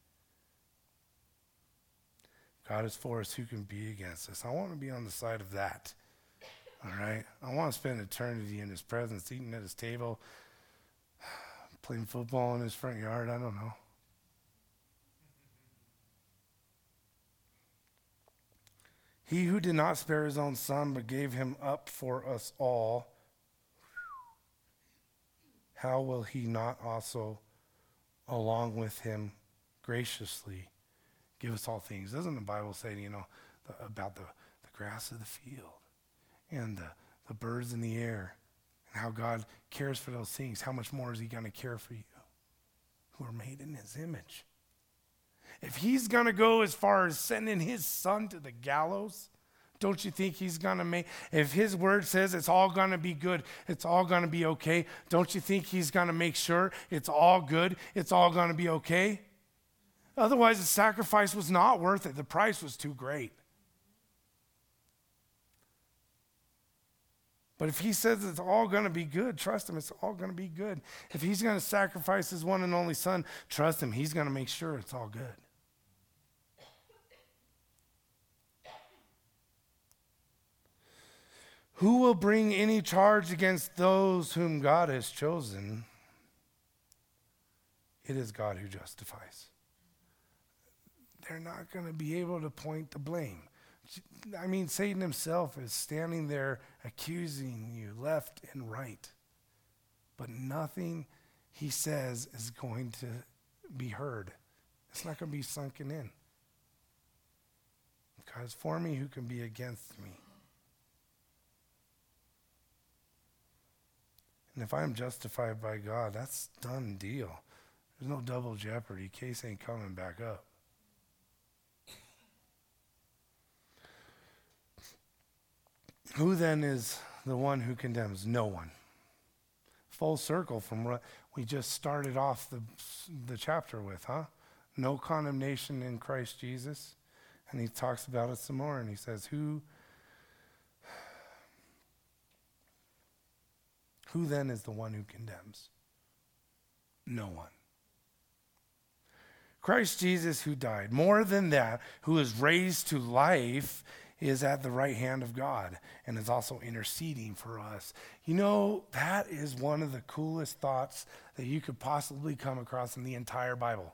Speaker 1: God is for us, who can be against us? I want to be on the side of that. All right? I want to spend eternity in his presence, eating at his table, playing football in his front yard. I don't know. He who did not spare his own son, but gave him up for us all, how will he not also, along with him, graciously give us all things? Doesn't the Bible say, about the grass of the field and the birds in the air and how God cares for those things? How much more is he going to care for you who are made in his image? If he's going to go as far as sending his son to the gallows, don't you think he's going to make, if his word says it's all going to be good, it's all going to be okay, don't you think he's going to make sure it's all good, it's all going to be okay? Otherwise, the sacrifice was not worth it. The price was too great. But if he says it's all going to be good, trust him, it's all going to be good. If he's going to sacrifice his one and only son, trust him, he's going to make sure it's all good. Who will bring any charge against those whom God has chosen? It is God who justifies. They're not going to be able to point the blame. I mean, Satan himself is standing there accusing you left and right. But nothing he says is going to be heard. It's not going to be sunken in. God is for me, who can be against me? And if I'm justified by God, that's done deal. There's no double jeopardy. Case ain't coming back up. Who then is the one who condemns? No one. Full circle from what we just started off the chapter with, huh? No condemnation in Christ Jesus. And he talks about it some more, and he says, Who then is the one who condemns? No one. Christ Jesus, who died, more than that, who is raised to life, is at the right hand of God and is also interceding for us. You know, that is one of the coolest thoughts that you could possibly come across in the entire Bible.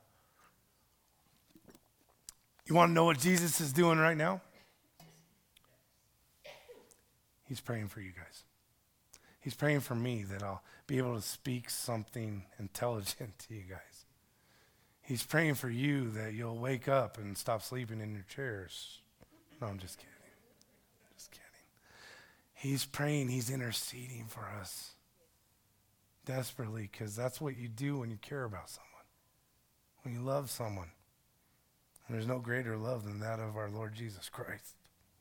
Speaker 1: You want to know what Jesus is doing right now? He's praying for you guys. He's praying for me that I'll be able to speak something intelligent to you guys. He's praying for you that you'll wake up and stop sleeping in your chairs. No, I'm just kidding. Just kidding. He's praying, he's interceding for us desperately, because that's what you do when you care about someone, when you love someone. And there's no greater love than that of our Lord Jesus Christ.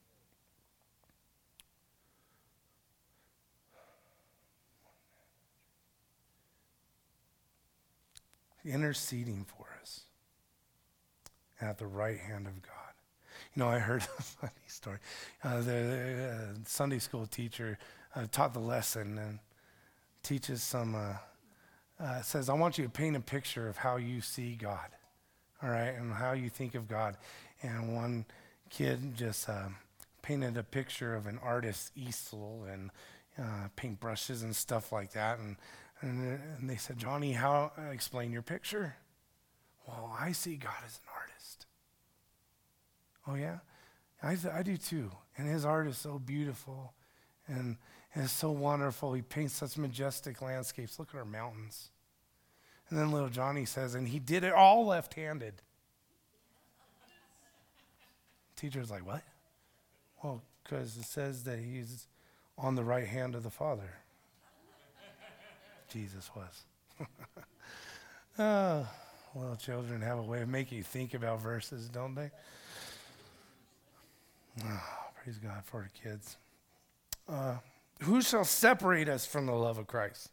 Speaker 1: Interceding for us at the right hand of God. You know, I heard a funny story. The Sunday school teacher taught the lesson and teaches says, I want you to paint a picture of how you see God, all right, and how you think of God. And one kid just painted a picture of an artist's easel and paintbrushes and stuff like that. And they said, Johnny, explain your picture? Well, I see God as an artist. Oh, yeah? I do too. And his art is so beautiful and it's so wonderful. He paints such majestic landscapes. Look at our mountains. And then little Johnny says, and he did it all left-handed. Teacher's like, what? Well, because it says that he's on the right hand of the Father. Jesus was. Oh, well, children have a way of making you think about verses, don't they? Oh, praise God for the kids. Who shall separate us from the love of Christ?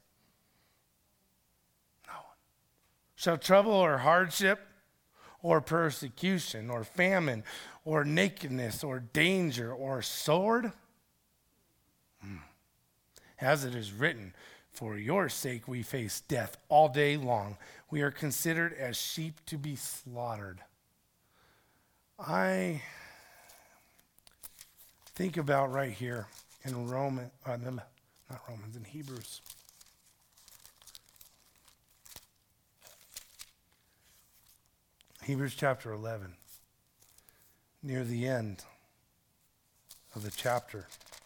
Speaker 1: No one. Shall trouble or hardship or persecution or famine or nakedness or danger or sword? As it is written, for your sake we face death all day long. We are considered as sheep to be slaughtered. I think about right here in in Hebrews. Hebrews chapter 11, near the end of the chapter.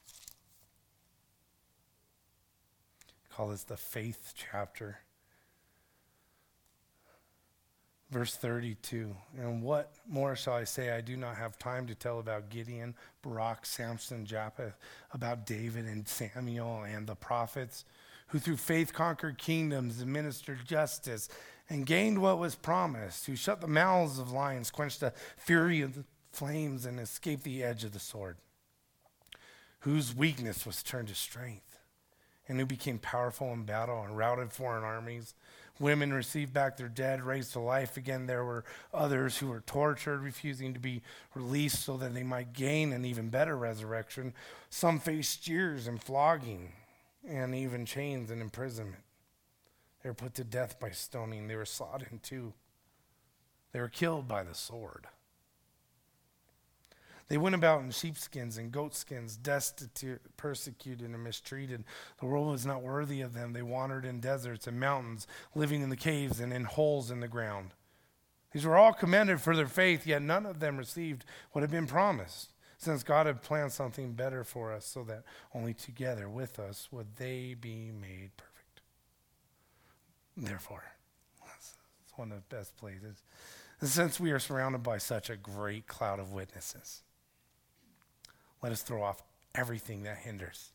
Speaker 1: Call this the faith chapter. Verse 32, and what more shall I say? I do not have time to tell about Gideon, Barak, Samson, Japheth, about David and Samuel and the prophets, who through faith conquered kingdoms, administered justice, and gained what was promised, who shut the mouths of lions, quenched the fury of the flames, and escaped the edge of the sword, whose weakness was turned to strength, and who became powerful in battle and routed foreign armies. Women received back their dead, raised to life again. There were others who were tortured, refusing to be released so that they might gain an even better resurrection. Some faced jeers and flogging and even chains and imprisonment. They were put to death by stoning. They were sawed in two. They were killed by the sword. They went about in sheepskins and goatskins, destitute, persecuted, and mistreated. The world was not worthy of them. They wandered in deserts and mountains, living in the caves and in holes in the ground. These were all commended for their faith, yet none of them received what had been promised, since God had planned something better for us, so that only together with us would they be made perfect. Therefore, it's one of the best places. And since we are surrounded by such a great cloud of witnesses, let us throw off everything that hinders.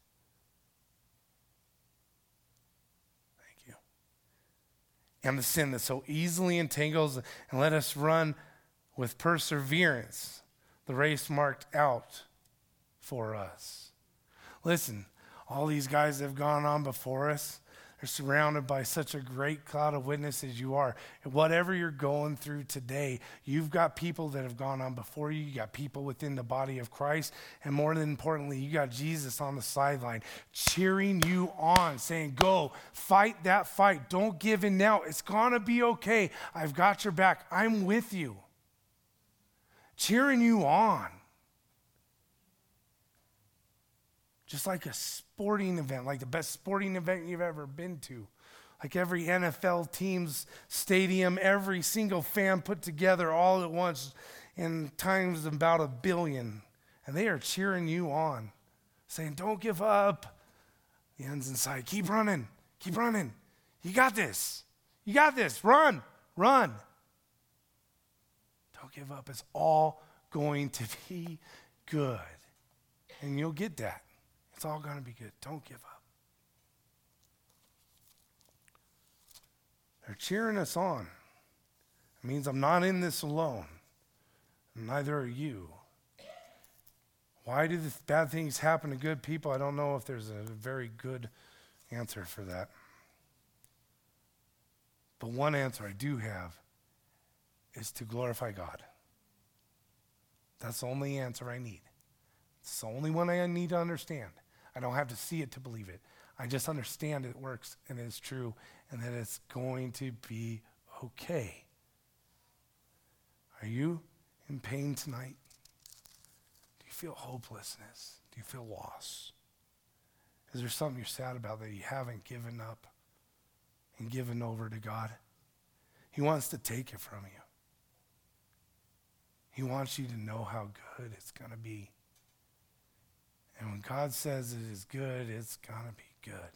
Speaker 1: Thank you. And the sin that so easily entangles, and let us run with perseverance the race marked out for us. Listen, all these guys that have gone on before us, they're surrounded by such a great cloud of witnesses. You are. And whatever you're going through today, you've got people that have gone on before you. You got people within the body of Christ. And more than importantly, you got Jesus on the sideline cheering you on, saying, go, fight that fight. Don't give in now. It's going to be okay. I've got your back. I'm with you. Cheering you on. Just like a sporting event, like the best sporting event you've ever been to. Like every NFL team's stadium, every single fan put together all at once in times about 1 billion. And they are cheering you on, saying, don't give up. The end's inside. Keep running. Keep running. You got this. You got this. Run. Run. Don't give up. It's all going to be good. And you'll get that. It's all going to be good. Don't give up. They're cheering us on. It means I'm not in this alone. Neither are you. Why do the bad things happen to good people? I don't know if there's a very good answer for that. But one answer I do have is to glorify God. That's the only answer I need. It's the only one I need to understand. I don't have to see it to believe it. I just understand it works and it's true and that it's going to be okay. Are you in pain tonight? Do you feel hopelessness? Do you feel loss? Is there something you're sad about that you haven't given up and given over to God? He wants to take it from you. He wants you to know how good it's going to be. And when God says it is good, it's going to be good.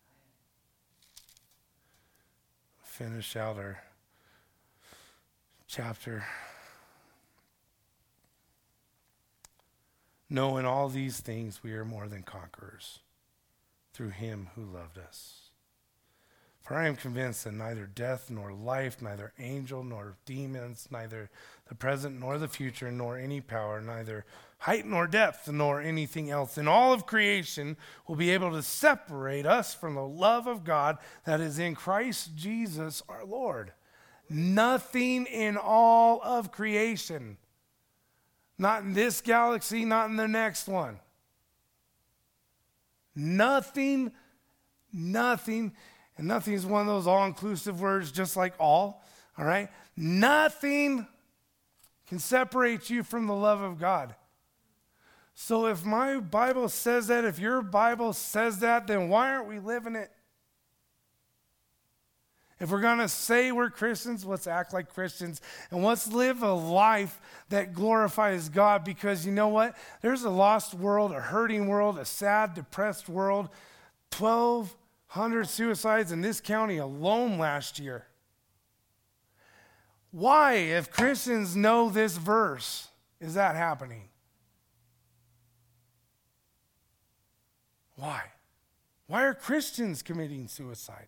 Speaker 1: Finish out our chapter. No, in all these things we are more than conquerors through him who loved us. For I am convinced that neither death nor life, neither angel nor demons, neither the present nor the future, nor any power, neither height nor depth, nor anything else in all of creation will be able to separate us from the love of God that is in Christ Jesus our Lord. Nothing in all of creation. Not in this galaxy, not in the next one. Nothing. And nothing is one of those all-inclusive words, just like all right? Nothing can separate you from the love of God. So if my Bible says that, if your Bible says that, then why aren't we living it? If we're going to say we're Christians, let's act like Christians. And let's live a life that glorifies God, because you know what? There's a lost world, a hurting world, a sad, depressed world. 1,200 suicides in this county alone last year. Why, if Christians know this verse, is that happening? Why? Why are Christians committing suicide?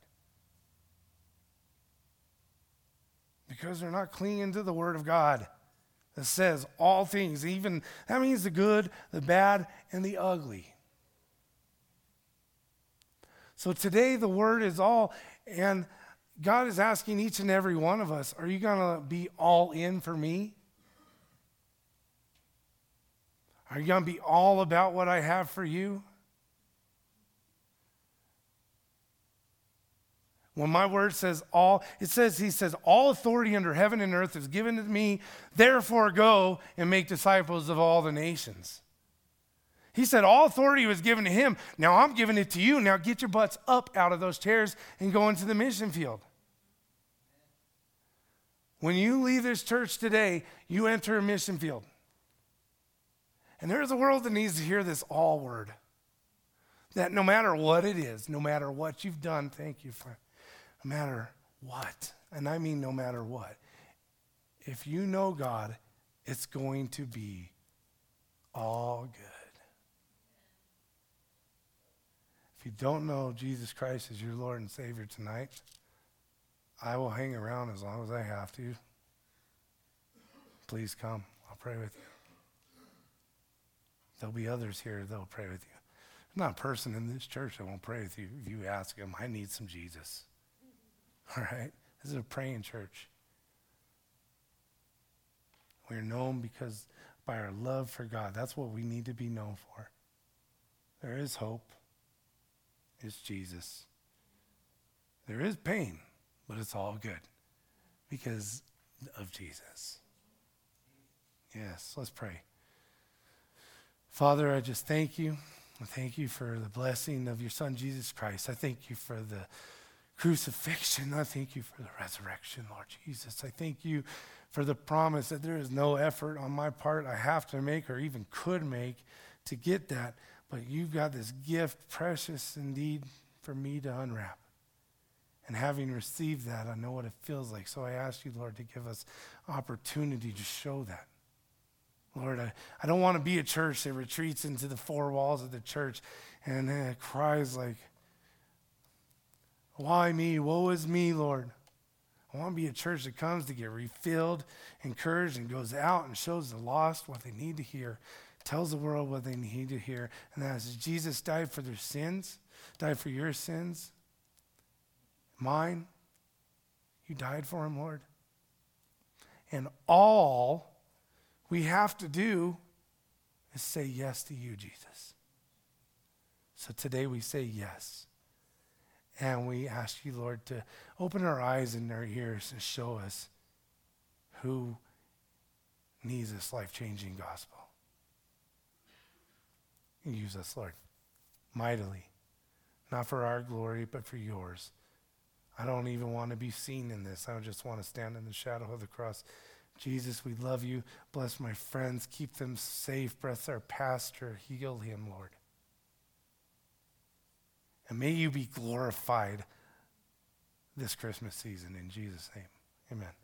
Speaker 1: Because they're not clinging to the Word of God that says all things, even that means the good, the bad, and the ugly. So today the word is all, and God is asking each and every one of us, are you going to be all in for me? Are you going to be all about what I have for you? When my word says all, he says, all authority under heaven and earth is given to me, therefore go and make disciples of all the nations. He said all authority was given to him. Now I'm giving it to you. Now get your butts up out of those chairs and go into the mission field. When you leave this church today, you enter a mission field. And there's a world that needs to hear this all word. That no matter what it is, no matter what you've done, thank you, friend. No matter what, and I mean no matter what, if you know God, it's going to be all good. If you don't know Jesus Christ as your Lord and Savior tonight, I will hang around as long as I have to. Please come. I'll pray with you. There'll be others here that will pray with you. There's not a person in this church that won't pray with you if you ask him, I need some Jesus. All right? This is a praying church. We're known because by our love for God. That's what we need to be known for. There is hope. It's Jesus. There is pain, but it's all good because of Jesus. Yes, let's pray. Father, I just thank you. I thank you for the blessing of your Son, Jesus Christ. I thank you for the crucifixion. I thank you for the resurrection, Lord Jesus. I thank you for the promise that there is no effort on my part I have to make or even could make to get that. But you've got this gift, precious indeed, for me to unwrap. And having received that, I know what it feels like. So I ask you, Lord, to give us opportunity to show that. Lord, I don't want to be a church that retreats into the four walls of the church and cries like, why me? Woe is me, Lord. I want to be a church that comes to get refilled, encouraged, and goes out and shows the lost what they need to hear, tells the world what they need to hear. And that is Jesus died for their sins, died for your sins, mine. You died for him, Lord. And all we have to do is say yes to you, Jesus. So today we say yes. And we ask you, Lord, to open our eyes and our ears and show us who needs this life-changing gospel. And use us, Lord, mightily. Not for our glory, but for yours. I don't even want to be seen in this. I just want to stand in the shadow of the cross. Jesus, we love you. Bless my friends. Keep them safe. Bless our pastor. Heal him, Lord. And may you be glorified this Christmas season in Jesus' name. Amen.